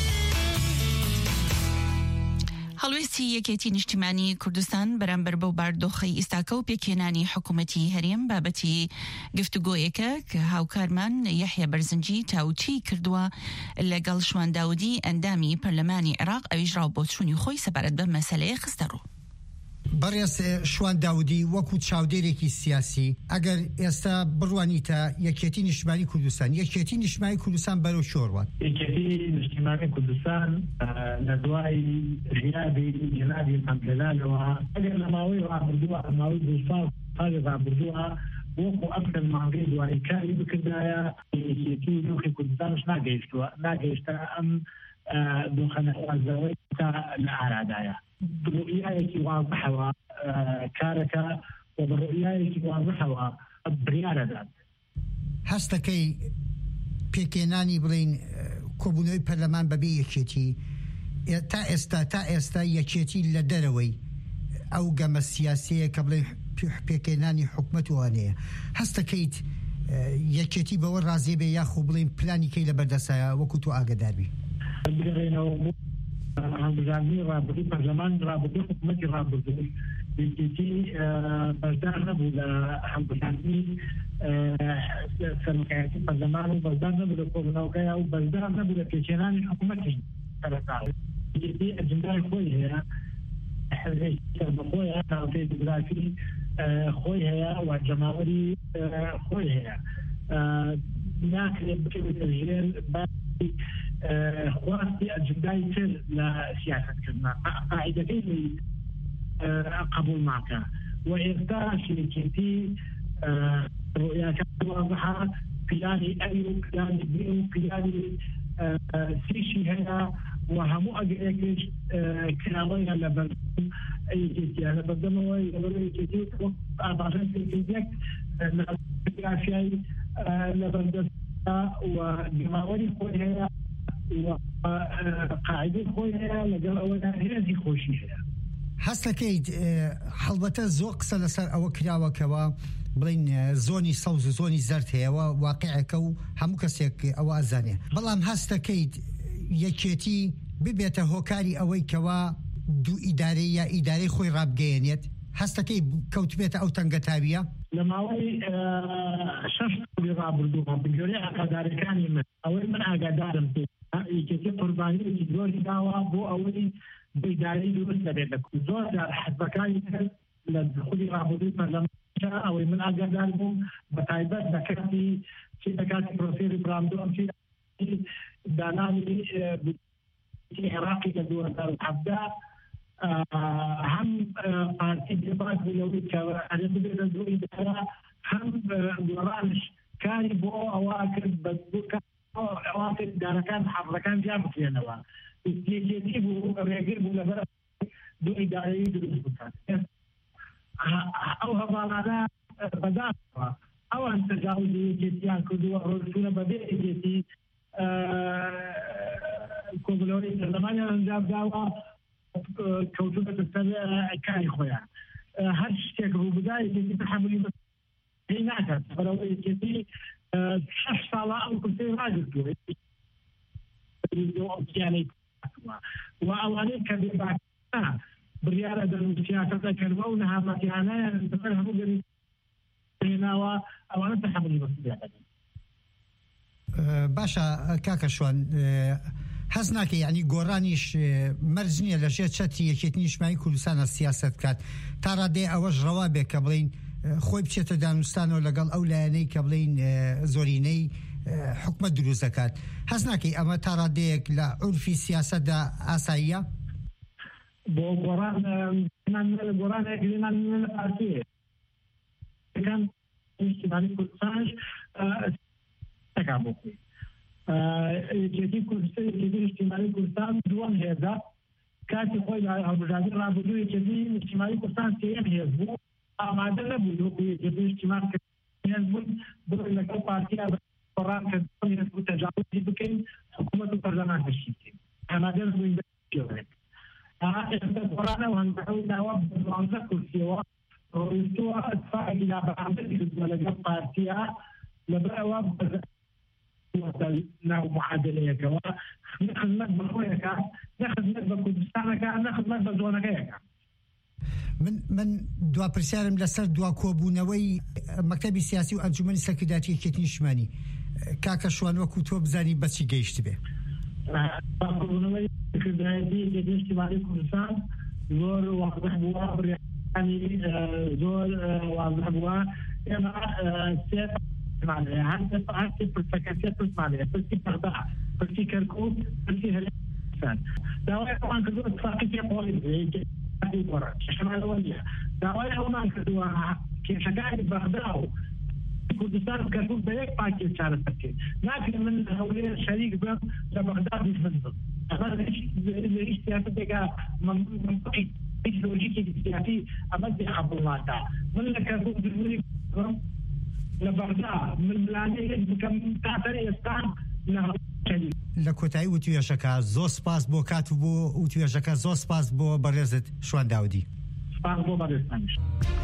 هەڵوێستی یەکێتی نیشتیمانی کوردستان بەرامبەر بەو باردۆخەی ئیستاکە و پێکێنانی حکوومەتی هەرێم بابەتی گفتوگۆیەکە کە هاوکارمان یەحیە بەرزنجی تاوتی کردووە لەگەڵ شوان داودی ئەندامی پەرلەمانی عێراق ئەویش ڕاو بۆ چوونی خۆی سەبارەت بە مەسەلەیە خستە ڕوو بەڕێز شوان داودی وەکو چاودێرێکی سیاسی ئەگەر ئێستا بڕوانیتە یەکێتی نیشتیمانی کوردستان یەکێتی نیشتیمانی کوردستان بەرەو شۆڕوات یەکێتی نیشتیمانی کوردستان لە دوای ژیابی جنابی حەمدەلالەوە ئەگەر لە ماوەی ڕابردووە ماوەی دوو ساڵ ساڵی ڕابردووە وەکو ئەم مانگەی دوای کاری بکردایە یەکێتی نوخی کوردستانش ناگەیشتووە ناگەیشتە ئەم دۆخەنەوازەوەی تا لە ئارادایە برؤيايك واضحة كاركا وبرؤيايك واضحة بريارة ذات هەستەکەی پێکێنانی بڵین کۆبوونەوەی پەرلەمان بەبێ یەکێتی تا ئێستا تا ئێستا یەکێتی لە دەرەوەی ئەو گەمە سیاسەیە کە بڵێ پێکێنانی حکومەت وانەیە هەستەکەیت یەکێتی بەوە ڕازێ بێ یاخۆ بڵین پلانی کەی لە بەردەسایە وەکو تۆ ئاگاداربی هەڵبژاردننی ڕابردوو پەرلەمان ڕابردوو حکوومەتی ڕابردوو یەکێتی بەشدار نەبوو لە هەڵبژاردننی سەرۆکایەتی پەرلەمان و بەشدار نەبوو لە کۆبوونەوەکەیە و بەشدار نەبوو لە پێکێنانی حکوومەتی سەرەتایی یەکێتی ئەجندای خۆی هەیە حزبێکی سەربەخۆیە ناوچەی جوگرافی خۆی هەیە و جەماوەری خۆی هەیە ناکرێت بکەوێتە ژێر باسی خواستی ئەجندای تر لە سیاستکردنا قاعدەکەی قبول ناکە و ئێستا شێکێتی ڕۆیاکە واضحە پلانی ئەوی و پلانی بی و پلانی سیشی هەیە و هەموو ئەگەرێکش کراوەیە لە بەر لە بەردەمەوەی لەبەرەوەی ئاباژەن پێک گرافیایی لە بەردەستا و گەماوەری خۆی هەیە و قاعدەی خۆی هەیە لەگەڵ ئەوەدا هێزی خۆشی هەیە. هەست دەکەیت هەڵبەتە زۆر قسە لەسەر ئەوە کراوەکەوە بڵین زۆنی سەوز و زۆنی زەرد هەیەەوە واقعەکە و هەموو کەسێک ئەوە ئازانێ بەڵام هەست دەکەیت یەکێتی ببێتە هۆکاری ئەوەی کەوا دوو ئیدارەی یا ئیدارەی خۆی ڕابگەیەنێت هەستەکەی کەوتبێتە ئەو تەنگەتاویە لە ماوەی شەش ساڵی ڕابردووە بگەورەی ئاگادارەکانی من ئەوەی من ئاگادارم پێ یەکێتی قوربانیەکی زۆری داوە بۆ ئەوەی بەیدارەی دروست دەبێت زۆر جار حەزبەکانی کرد لە خودی ڕابردووی پەرلەماندا ئەوەی من ئاگادار بووم بە تایبەت لە کاتی چی لە کاتی پرۆسێری بڕامدۆم چی دانانی عێراقی لە دوو هەزار و حەڤدە هەم پارتی دێبات بوولەوەی کەوە بێتە دوو ئیدارە هەم گۆڕانش کاری بۆ ئەوە کرد بە ئەوە کرد دارەکان حەفڵەکان جیان بکرێنەوە یەکێتی بوو ڕێگر بوو لەبەر دوو ئیدارەی دروست بکات ئەو هەواڵانە بەداستەوە ئەوان تەجاوزی یەکێتیان کردووە ڕۆژچوونە بەبێ یەکێتی کۆبلەوەی پەرلەمانیان ئەنجام داوە کەوتوبەتە سەر کاری خۆیان هەر شتێک ڕووبدا یەکێتی تەحەمولی پێی ناکات بەرەوەی یەکێتی شەش ساڵە ئەو کورسەی ڕاگرتووە و ئەوانەی کە بێباکە بڕیارە دەرون سیاسەتەکردەوە و نەهامەتیانەیان بەسەر هەموو گەری هێناوە ئەوانە تەحەمولی مەسئولیەت باشە کاکە شوان هەز ناکە یعنی گۆڕانیش مەرج نییە لەژێر چەتی یەکێتی نیشتیمانی کوردستانە سیاست کات تا ڕادێ ئەوەش ڕەوا بێ کە بڵین خۆی بچێتە دانوستانەوە لەگەڵ ئەو لایەنەی کە بڵین زۆرینەی حکومەت دروست دەکات هەز ناکەی ئەمە تا ڕادەیەک لە عورفی سیاسەتدا ئاساییە بۆ گۆڕان گۆڕانێکمان لە پارتیە نیشتیمانی کوردستانش تەکا بۆ خۆی یەکێتی کوردستان یەکێتی نیشتیمانی کوردستان دووەم هێزە کاتی خۆی هەڵبژاردنی ڕابردوو یەکێتی نیشتیمانی کوردستان سێیەم هێز بوو ئامادە نەبوو وەکو یەکێتی نیشتیمان هێز بوون بڕۆی لەگەڵ پارتیا قڕان کردن هێز بوو تەجاوزی بکەین حکوومەت و پەرلەمان بەشیکەین ئامادە بووین بەشیکەوێت ئێستا قڕانە و هەندەکەی داوا بەدوانزە کورسیەوە ڕۆیشتووە ئەتفاقی لابەرامدەی کردووە لەگەڵ پارتیا لەبەر ئەوە ناو معادلەیەکەوە نەخدمەت بە خۆیەکە نەخدمەت بە کوردستانەکە نەخدمەت بە زۆنەکەیەکە من من دوا پرسیارم لەسەر دوا کۆبوونەوەی مەکتەبی سیاسی و ئەنجومەنی سەرکردایەتی یەکێتی نیشتیمانی کاکە شوان وەکو تۆ بزانی بەچی گەیشت بێ کۆبوونەوەی سەرکردایەتی یەکێتی نیشتیمانی کوردستان زۆر واضح بووە بڕیارەکانی زۆر واضح بووە ئێمە سێ معناها هذا هذه الفكاسيات معناها بس بغداد بس كركوك بس هلسان دواء طبعا كذا اتفاقية قوية هذه برا شمال وليا دواء هما كذا كيف قاعد بغداد كردستان كركوك بيك باكي شارع سكين لكن من هؤلاء الشريك بهم لبغداد يتفضل هذا ليش ليش سياسة دقة منطقي لوجيكي سياسي أمد خبر الله تعالى من كركوك بالمري لبغداد من ملانيه بكم تعتري اسلام لە کۆتایی وتوێژەکە زۆر سپاس بۆ کات و بۆ وتوێژەکە زۆر سپاس بۆ بەڕێزت شوان داودی سپاس بۆ بەڕێزتانیش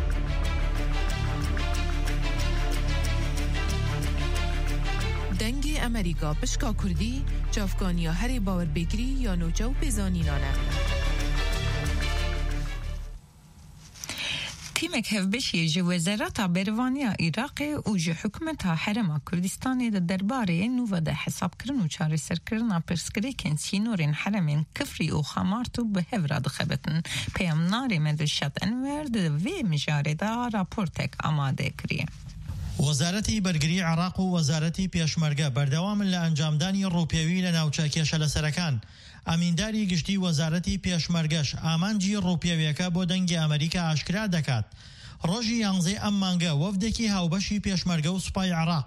دەنگی ئەمریکا پشکا کوردی چافکانیا هەرێ باوەربێگری یا نۆچە و پێزانینانە تیمک هفبشی جه وزارت بروانیا عراق و جه حکومت حرم کردستان در درباره نو ده حساب کرن و چاره سر کرن پرسکری کنسی نورین حرمین کفری و خمارتو به هفراد خبتن پیم ناری مدرشت انورد و مجارده راپورتک آماده کریه. وەزارەتی بەرگری عراق و وەزارەتی پێشمەرگە بەردەوامن لە ئەنجامدانی ڕووپێوی لە ناوچەکێشە لەسەرەکان. ئەمینداری گشتی وەزارەتی پێشمەرگەش ئامانجی ڕووپێویەکە بۆ دەنگی ئەمریکا ئاشکرا دەکات. ڕۆژی یانزەی ئەم مانگە وەفدێکی هاوبەشی پێشمەرگە و سوپای عراق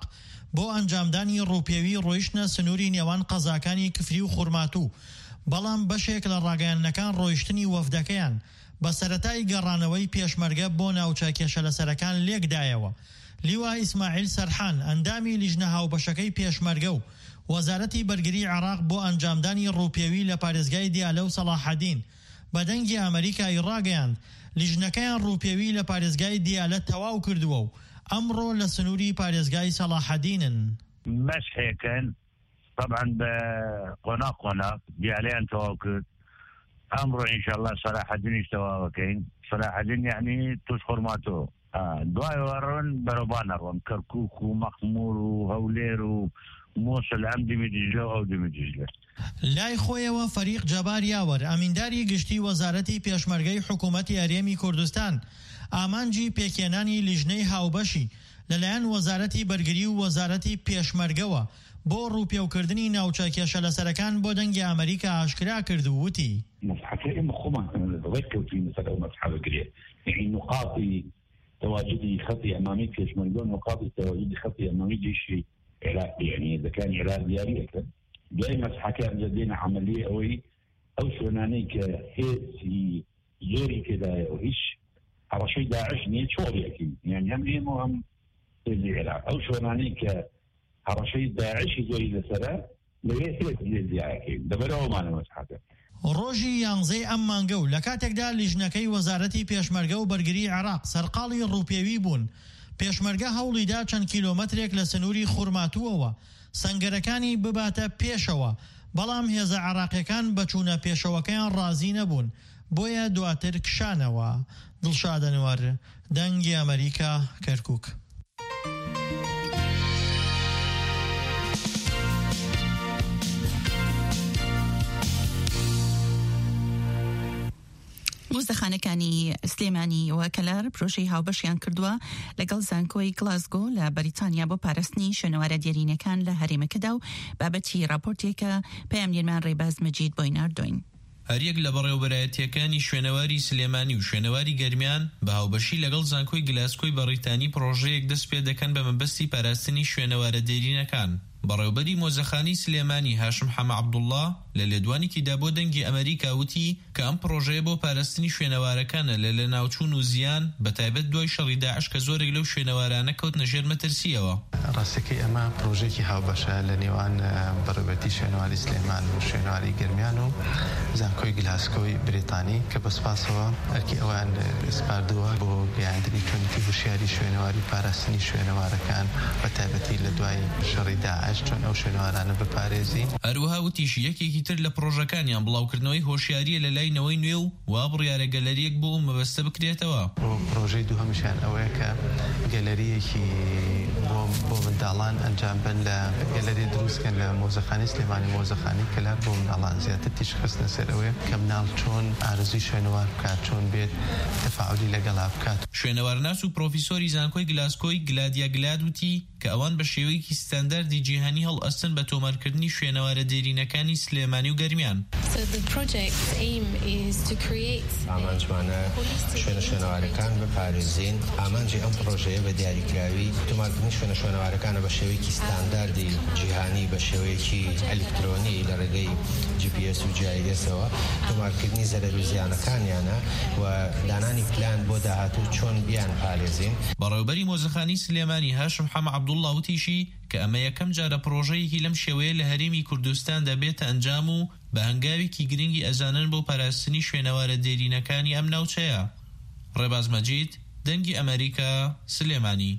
بۆ ئەنجامدانی ڕووپێوی ڕۆیشتنە سنووری نێوان قەزاکانی کفری و خوڕماتوو بەڵام بەشێک لە ڕاگەیاندنەکان ڕۆیشتنی وەفدەکەیان بە سەرەتای گەڕانەوەی پێشمەرگە بۆ ناوچە کێشەلەسەرەکان لێکدایەوە. لیوا ئیسماعیل سەرحان ئەندامی لیژنە هاوبەشەکەی پێشمەرگە و وەزارەتی بەرگری عێراق بۆ ئەنجامدانی ڕووپێوی لە پارێزگای دیالە و سەلاحەدین بە دەنگی ئەمریکای ڕاگەیاند لیژنەکەیان ڕووپێوی لە پارێزگای دیالە تەواو کردووە و ئەمڕۆ لە سنووری پارێزگای سەلاحەدینن. مەشحێکن طبعا بە قۆناق قۆناق دیالەیان تەواو کرد، ئەمڕۆ ئینشاءالله سەلاحەدینیش تەواوەکەین. سەلاحەدین یعنی توش خورماتۆ دوای وەڕۆن بەرەوبان ئەڕۆن کەرکووک و مەخموور و هەولێر و مووسڵ ئەم دیمی دیژلە و ئەو دیمی دیژلە. لای خۆیەوە فەریق جەبار یاوەر ئەمینداری گشتی وەزارەتی پێشمەرگەی حکوومەتی هەرێمی کوردستان ئامانجی پێکێنانی لیژنەی هاوبەشی لەلایەن وەزارەتی بەرگری و وەزارەتی پێشمەرگەوە بۆ ڕووپێوکردنی ناوچە کێشەلەسەرەکان بۆ دەنگی ئەمریکا ئاشکرا کرد و وتی مصحفة إما خمان ذكروا في مسألة مصحفة قرية يعني نقاط تواجد خطي أمامي في شمالون نقاط تواجد خطي أمامي جيش عراقي يعني إذا كان عراق دياري أكثر جاي مسحكة لدينا عملية أوي أو شوناني كهيسي جيري كذا وإيش على شيء داعش نيت شوري أكيد يعني هم إيه مهم العراق أو شوناني ك على شيء داعش جاي لسرا ليه هيك ديال أكيد دبروا ما أنا مسحكة ڕۆژی یانزەی ئەم مانگە و لە کاتێکدا لیژنەکەی وەزارەتی پێشمەرگە و بەرگری عێراق سەرقاڵی ڕووپێوی بوون پێشمەرگە هەوڵیدا چەند کیلۆمەترێک لە سنووری خوڕماتووەوە سەنگەرەکانی بباتە پێشەوە بەڵام هێزە عێراقیەکان بەچوونە پێشەوەکەیان ڕازی نەبوون بۆیە دواتر کشانەوە. دڵشاد ئەنوەر دەنگی ئەمریکا کەرکووک. مۆزەخانەکانی سلێمانی وەکەلار پرۆژەی هاوبەشیان کردووە لەگەڵ زانکۆی گلاسگۆ لە بەریتانیا بۆ پاراستنی شوێنەوارە دیێرینەکان لە هەرێمەکەدا و بابەتی راپۆرتێکە پەیامگەرمان ڕێباز مەجید بۆی ناردوین. هەریەک لە بەڕێوەبەرایەتیەکانی شوێنەواری سلێمانی و شوێنەواری گەرمیان بە هاوبەشی لەگەڵ زانکۆی گلاسگۆی بەریتانی پرۆژەیەک دەست پێ دەکەن بە مەبەستی پاراستنی شوێنەوارە دیێرینەکان. بەڕێوەبەری مۆزەخانی سلێمانی هاشم حەمە عەبدوڵڵا لە لێدوانێکیدا بۆ دەنگی ئەمریکا وتی کە ئەم پرۆژەیە بۆ پاراستنی شوێنەوارەکانە لە لەناوچوون و زیان بەتایبەت دوای شەڕی داعش کە زۆرێک لەو شوێنەوارانە کەوتنە ژێر مەترسیەوە. ڕاستەکەی ئەمە پرۆژێکی هاوبەشە لە نێوان بەڕێوەبەتی شوێنەواری سلێمان و شوێنەواری گەرمیان و زانکۆی گلاسگۆی بریتانی کە بەسپاسەوە ئەرکی ئەوان سپاردووە بۆ گەیاندنی تونەتی هوشیاری شوێنەواری پاراستنی شوێنەوارەکان بەتایبەتی لە دوای شەڕی داعش چۆن ئەو شوێنەوارانە بپارێزی. هەروەها وتیشی یەکێکی تر لە پرۆژەکانیان بڵاوکردنەوەی هۆشیاریە لە لای نەوەی نوێ و وا بڕیارە گەلەریەک بۆ مەبەستە بکرێتەوە. پرۆژەی دووهەمیشیان ئەوەیە کە گەلەریەکی بۆ منداڵان ئەنجام بن لە گەلەری دروستکەن لە مۆزەخانی سلێمانی مۆزەخانی کەلار بۆ منداڵان زیاتر تیش خستنە سەر ئەوەیە کە مناڵ چۆن ئارزوی شوێنەوار بکات چۆن بێت تەفاعولی لەگەڵا بکات. شوێنەوارناس و پرۆفیسۆری زانکۆی گلاسگۆی گلادیا گلاد وتی کە ئەوان بە شێوەیەکی ستانداردی جیهانی هەڵئەستن بە تۆمارکردنی شوێنەوارە دیێرینەکانی سلێمانی و گەرمیان. ئامانجمانە شوێنە شوێنەوارەکان بپارێزین. ئامانجی ئەم پرۆژەیە بە دیاریکراوی تۆمارکردنی شوێنە شوێنەوارەکانە بە شێوەیەکی ستانداردی جیهانی بە شێوەیەکی ئەلکترۆنی لە ڕێگەی جی پی ئێس و جی آی ئێسەوە تۆمارکردنی زەرەر و زیانەکانیانە و دانانی پلان بۆ داهاتوو چۆن بیان پارێزین. بەڕێوەبەری مۆزەخانی سلێمانی هاشم حەمە عەبدوڵڵا وتیشی کە ئەمە یەکەم جارە پرۆژەیەکی لەم شێوەیە لە هەرێمی کوردستان دەبێتە ئەنجام و بە هەنگاوێکی گرنگی ئەزانن بۆ پاراستنی شوێنەوارە دیێرینەکانی ئەم ناوچەیە. ڕێباز مەجید دەنگی ئەمریکا سلێمانی.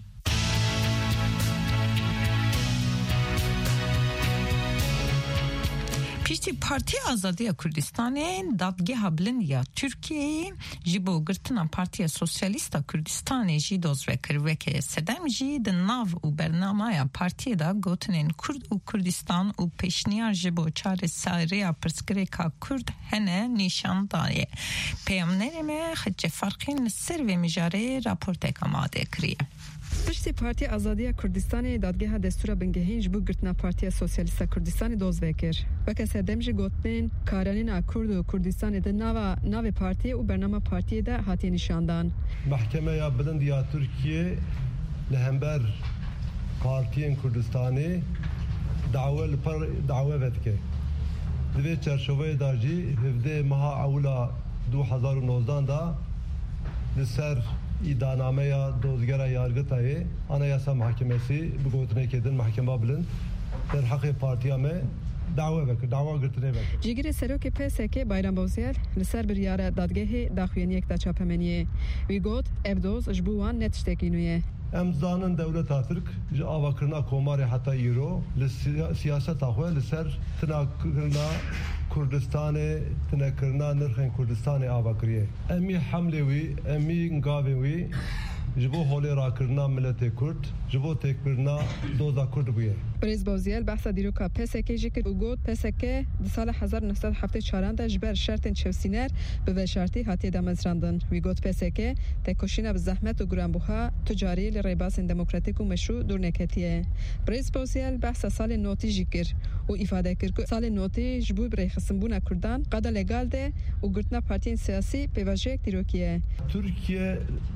پشتی پارتی آزادی کردستان دادگاه بلندیا ترکیه جی بو گرتنا پارتی سوسیالیستا کردستان جی دوزوه کروه که سدم جی د ناو و برنامه پارتی دا گوتنین کرد و کردستان و پیشنیار جی بو چار سایره پرسکره که کرد هنه نیشان داره پیامنرمه خدج فرقین لسر و مجاره راپورت کماده کریه. پشتی پارتی آزادی کردستان دادگاه دستور بنگهینج بو گرتنا پارتی سوسیالیست کردستان دوز وکر و کسی دمج گوتنین کارانین کرد و کردستان ده ناو ناو پارتی و برنامه پارتی ده هاتی نشاندان. محکمه یا بلند یا ترکیه لهمبر پارتیین کوردستانی دعوه لپر دعوه بدکه دوی چرشوه داجی هفده ماه اولا دو هزار و نوزده دا لسر iddianame ya dozgara Yargıtay'ı Anayasa Mahkemesi bu gotine kedin mahkeme bilin der hakkı partiyame dava bekir dava gırtine bekir. Jigir Seroki P S K Bayram Bozyel li ser bir yara dadgehi daxuyeniyek da çapemeniye. Wî got ev doz ji bo wan ne tiştekînuye. Em zanin devleta Türk ji avakirina komarê heta îro li siyaseta xwe li ser tinakirina Kurdistanê tinekirina nirxên Kurdistanê avakiriye. Em ê hemlê wî, em ê ngavê wî ji bo holê rakirina miletê Kurd, ji bo têkbirina doza Kurd bûye. Brez Bozyel behsa dîroka P S K jî kir û got P S K di sala hezar nû sed heftê çaran de ji ber şertên çewsîner bi veşartî hatiye damezrandin. Wî got P S K têkoşîna bi zehmet û guranbûha ticarî li rêbasên demokratîk û meşrû dûrneketiye. Brez Bozyel behsa salên notî jî kir û îfade kir ku salên notî ji bo birêxistinbûna Kurdan qada legal de û girtina partiyên siyasî pêvajiyek dîrokî ye. Türkiye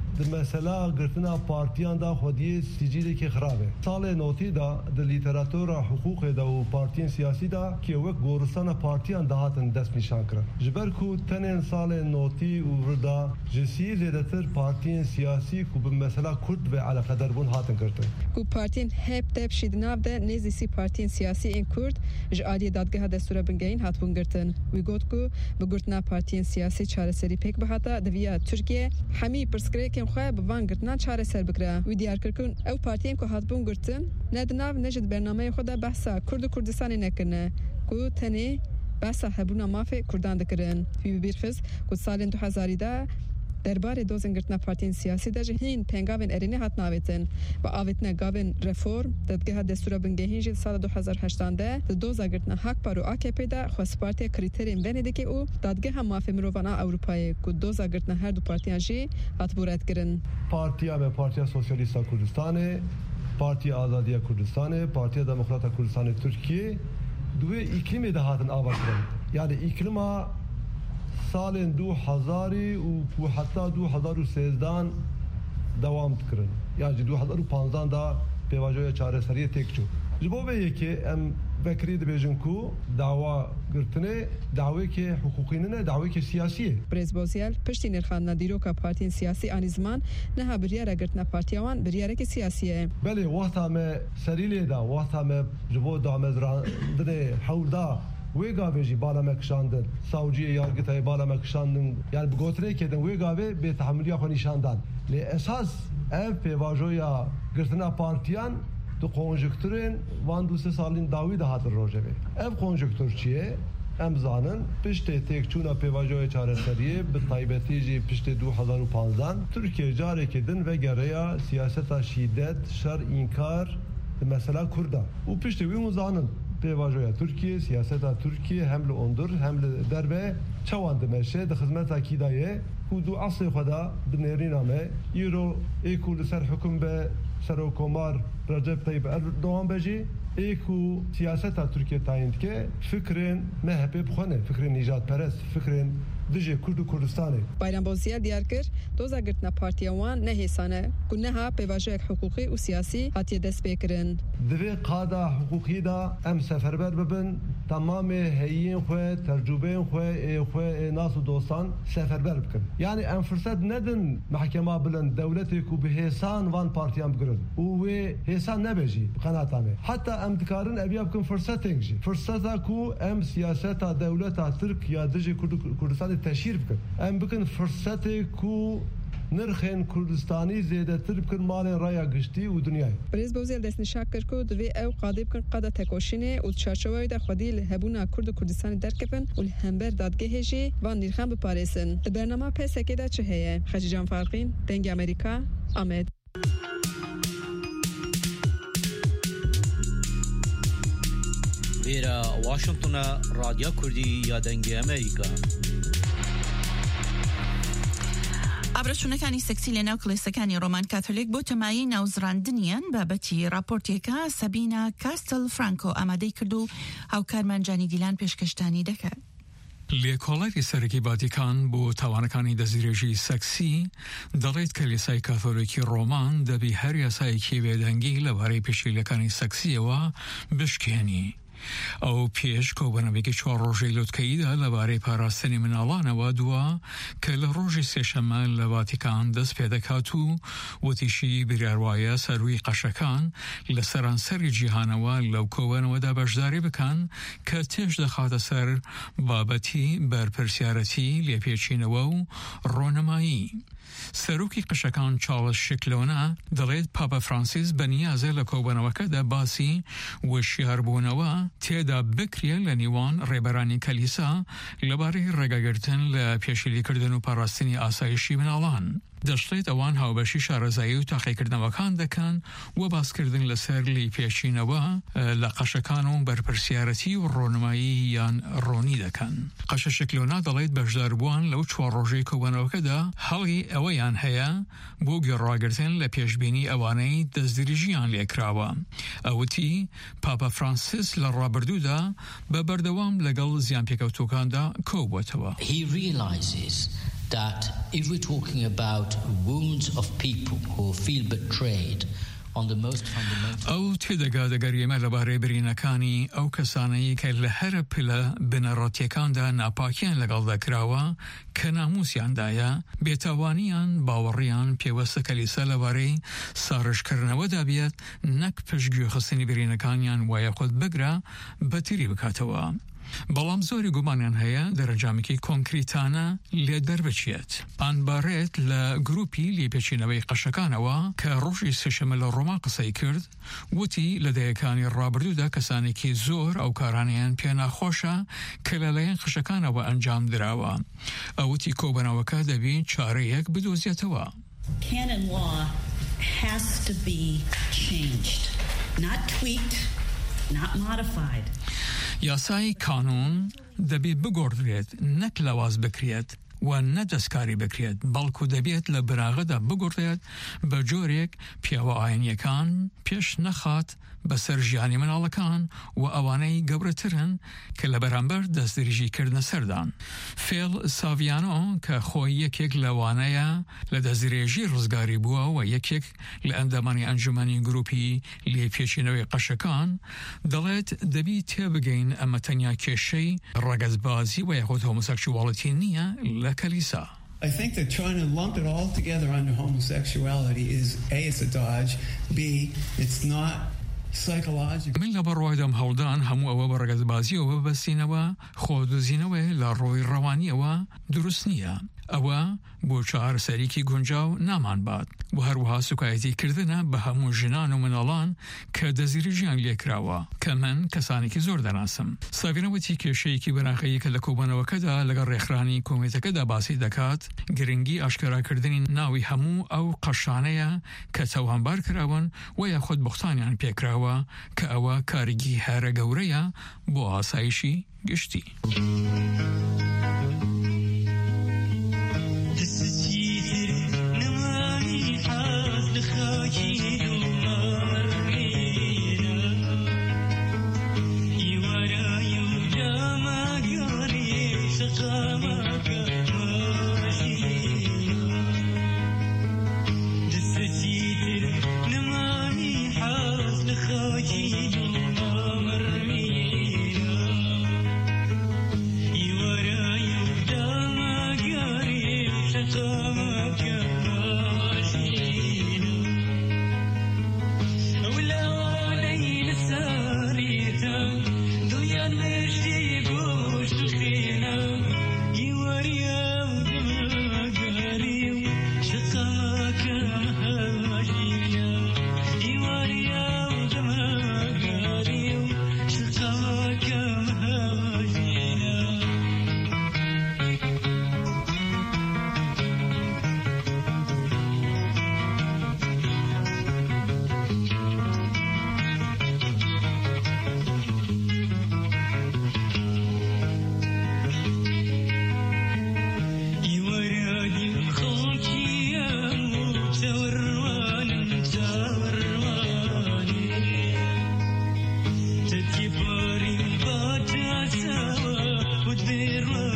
mesela girtina partiyan da xwediyê sicîlekê xirab e. Salê notî da di lîteratûra hukûkê da û partiyên siyasî da ki wek goristana partiyan dahatin dest nîşan kirin. Ji ber ku tenên salên notî û vir da ji sî zêdetir partiyên siyasî ku bi mesela Kurd ve alaqedar bûn hatin girtin. Ku partiyên hep tep şî di nav de nêzî sî partiyên siyasî ên Kurd ji aliyê dadgeha destûra bingehîn hatbûn girtin. Wî got ku bi girtina partiyên siyasî çareserî pêk bihata diviya Tirkiye hemî pirsgirêkên xwe bi van girtinan çareser bikire. Wî diyar kir ku ew partiyên ku hatbûn girtin ne di nav ne ji di bernameyê xwe de behsa Kurd û Kurdistanê nekirine ku tenê behsa hebûna mafê Kurdan dikirin. Wî bibîrxiz ku salên du hezarî de derbarê dozên girtina partiyên siyasî de ji hîn pengavên erênê hat navetin. Bi avêtina gavên reform dadgeha destûra bingehîn jî sala du hezar heştan de di doza girtina Hakpar û A K P de xwestpartiya krîterên Venedikê û dadgeha mafê mirovan a Ewropayê ku doza girtina her du partiyan jî hatbû redkirin. Partiya ve Partiya Sosyalîsta Kurdistanê, Partiya Azadiya Kurdistanê, Partiya Demokrata Kurdistanê Türkiye duê îklimê de hatin avakirin. Yani îklima salên du hezarî û ku heta du hezar û sêzdan dewam dikirin. Yani ji du hezar û panzdan da pêvajoya çareseriyê têk çû. Ji bo vê yekê em vekirî dibêjin ku dawa girtinê dawekê hukûkî ne dawekê siyasî ye. Brez Bozyel piştî nirxandina dîroka partiyên siyasî anî ziman neha biryara girtina partiya wan biryarekî siyasî ye. Belê wexta me serîlê da wexta me ji bo damezrandinê hewlda wê gavê jî bala me kişandin. Savciyê Yargıtayê bala me kişandin. Yani bi gotinê kedin wê gavê bêtehemiliya xwe nîşandan. Lê esas ev pêvajoya girtina partiyan di konjüktürên van du sê salên dawî de hatin rojevê. Ev konjüktür çi ye? Em zanin piştê têkçûna pêvajoya çareseriyê bi taybetî jî piştê du hezar û panzdan Tirkiye carekê din vegereya siyaseta şîddet, şer, înkar mesela Kurda. û piştê wî hûn zanin pêvajoya Türkiye, siyaseta Türkiye hem li ondur hem li derve çawan dimeşe di xizmeta kîdayê ku du asê xwe da bi nêrîna me îro ê ku li ser hukm be Serokkomar Recep Tayyip Erdoğan bejî ê ku siyaseta Türkiye tayin dike fikrên M H P bixwene fikrên nîjadperest fikrên dijî Kurd û Kurdistanê. Bayram Bozyel diyar kir doza girtina partiya wan ne hêsane ku neha pêvajeyek hukûqî û siyasî hatiye destpêkirin. Divê qada hukûqî da em seferber bibin tamamê heyiyên xwe tercûbeyên xwe ê xwe ê nas û dostan seferber bikin. Yani em fırsat nedin mehkema bilin devletê ku bi hêsan van partiyan bigirin û wê hêsan nebejî qenata me. Hatta em dikarin eviya bikin fırsatên jî. Fırsata ku em siyaseta devleta Türk ya dijî Kurdistanê teşhîr bikin. Em bikin fırsatê ku nirxên Kurdistanî zêdetir bikin malên raya giştî û dunyayê. Brez Bozyel destnîşan kir ku divê ew qadê bikin qada tekoşînê û çarçoveyê de xwedî li hebûna Kurd û Kurdistanê derkevin û li hember dadgehê jî van nîrxan biparêsin. Di bernama P S K de çi heye? Xecî Can Farqîn, Dengê Amerîka, Amed. Vêra Washingtona Radya Kurdî ya Dengê Amerîka. ئابرەچوونەکانی سەکسی لە ناو کڵێسەکانی ڕۆمان کاتۆلیک بۆ تەمایی ناوزڕاندنیان بابەتی راپۆرتێکە سەبینە کاستل فرانکۆ ئامادەی کرد و هاوکارمان جانی دیلان پێشکەشتانی دەکات. لێکۆڵەری سەرەکی ڤاتیکان بۆ تاوانەکانی دەستدرێژی سەکسی دەڵێت کەلیسای کاتۆلیکی ڕۆمان دەبی هەر یاسایەکی بێدەنگی لەبارەی پێشیلەکانی سەکسیەوە بشکێنی. ئەو پێش کۆبەنەوەیەکی چوار ڕۆژەی لۆتکەییدا لەبارەی پاراستنی مناڵانەوە دووە کە لە ڕۆژی سێشەمە لە ڤاتیکان دەست پێدەکات و وتیشی بریاروایە سەروی قەشەکان لە سەرانسەری جیهانەوە لەو کۆبەنەوەدا بەشداری بکەن کە تێش دەخاتە سەر بابەتی بەرپرسیارەتی لێپێچینەوە و ڕۆنەمایی. سەرۆکی قشەکان چاوەز شکلۆنا دەڵێت پاپە فرانسیس بەنیازە لە کۆبەنەوەکەدا باسی وەشیاربوونەوە تێدا بکرێ لە نیوان ڕێبەرانی کەلیسا لەبارەی ڕێگەگرتن لە پێشیلیکردن و پاراستنی ئاسایشی مناڵان. دەشتێت ئەوان هاوبەشی شارەزایی و تاقیکردنەوەکان دەکەن و باسکردن لەسەر لی پێچینەوە لە قەشەکان و بەرپرسیارەتی و ڕۆنمایی یان ڕۆنی دەکەن. قەشە شکلۆنا دەڵێت بەشداربووان لەو چوار ڕۆژەی کۆبەنەوەکەدا هەڵی ئەوەیان هەیە بۆ گێڕاگرتن لە پێشبینی ئەوانەی دەستدرێژیان لێکراوە. ئەوتی پاپە فرانسیس لە ڕابردوودا بە بەردەوام لەگەڵ زیان پێکەوتوەکاندا کۆبووەتەوە. That if we're talking about wounds of people who feel betrayed on the most fundamental ئەو تێدەگا دەگەریەمە لەبارەی برینەکانی ئەو کەسانەی کە لە هەرە پلە بنەڕەتیەکاندا ناپاکیان لەگەڵ دەکراوە کە ناموسیاندایە بێتاوانیان باوەڕیان پێوەستە کەلیسا لەبارەی ساڕژکردنەوەدا بێت نەک پشتگوێخستنی برینەکانیان وایە خۆت بگرە بەتری بکاتەوە. بەڵام زۆری گومانیان هەیە دەرەنجامێکی کۆنکریتانە لێ دەربچێت. ئانبارێت لە گروپی لێپێچینەوەی قەشەکانەوە کە ڕۆژی سێشەمە لە ڕۆما قسەی کرد وتی لە دەیەکانی ڕابردوودا کەسانێکی زۆر ئەو کارانیان پێناخۆشە کە لەلایەن قەشەکانەوە ئەنجام دراوە. ئەوتی کۆبەنەوەکە دەبین چارەیەک بدۆزیێتەوە. Canon law has to be changed, not tweaked, not modified. یاسای کانون دەبێ بگۆڕدرێت نەک لەواز بکرێت و نەدەستکاری بکرێت بەڵکو دەبێت لە براغەدا بگۆڕێت بە جۆرێک پیاوە ئاینیەکان پێش نەخات بەسەر ژیانی مناڵەکان و ئەوانەی گەورەترن کە لە بەرامبەر دەستدرێژیکردنە سەردان. فێڵ ساڤیانۆ کە خۆی یەکێک لەوانەیە لە دەستدرێژی ڕزگاری بووە و یەکێک لە ئەندامانی ئەنجومەنی گروپی لێپێچینەوەی قەشەکان دەڵێت دەبی تێبگەین ئەمە تەنیا کێشەی ڕەگەزبازی و یاخود هۆمۆسێکشواڵەتی نییە لە کەلیسا. I think that trying to lump it all together under homosexuality is A, it's a dodge, B, it's not psychological. من لە بەڕوایدەم هەوڵدان هەموو ئەوە بە ڕەگەزبازیەوە بەستینەوە خۆدوزینەوە لە ڕۆی ڕەوانیەوە دروست نییە. ئەوە بۆ چارەسەریکی گونجاو نامان بات و هەروەها سوکایەتی کردنە بە هەموو ژنان و مناڵان کە دەستدرێژیان لێکراوە کە من کەسانێکی زۆر دەناسم. ساڤینەوەتی کێشەیەکی بەراقەیە کە لە کۆبەنەوەکەدا لەگەڵ ڕێکخرانی کۆمیتەکەدا باسی دەکات گرنگی ئاشکراکردنی ناوی هەموو ئەو قەشانەیە کە تەوانبار کراون و یاخود بوختانیان پێکراوە کە ئەوە کارێکی هەرە گەورەیە بۆ ئاسایشی گشتی. تتباري بات سوا وتبير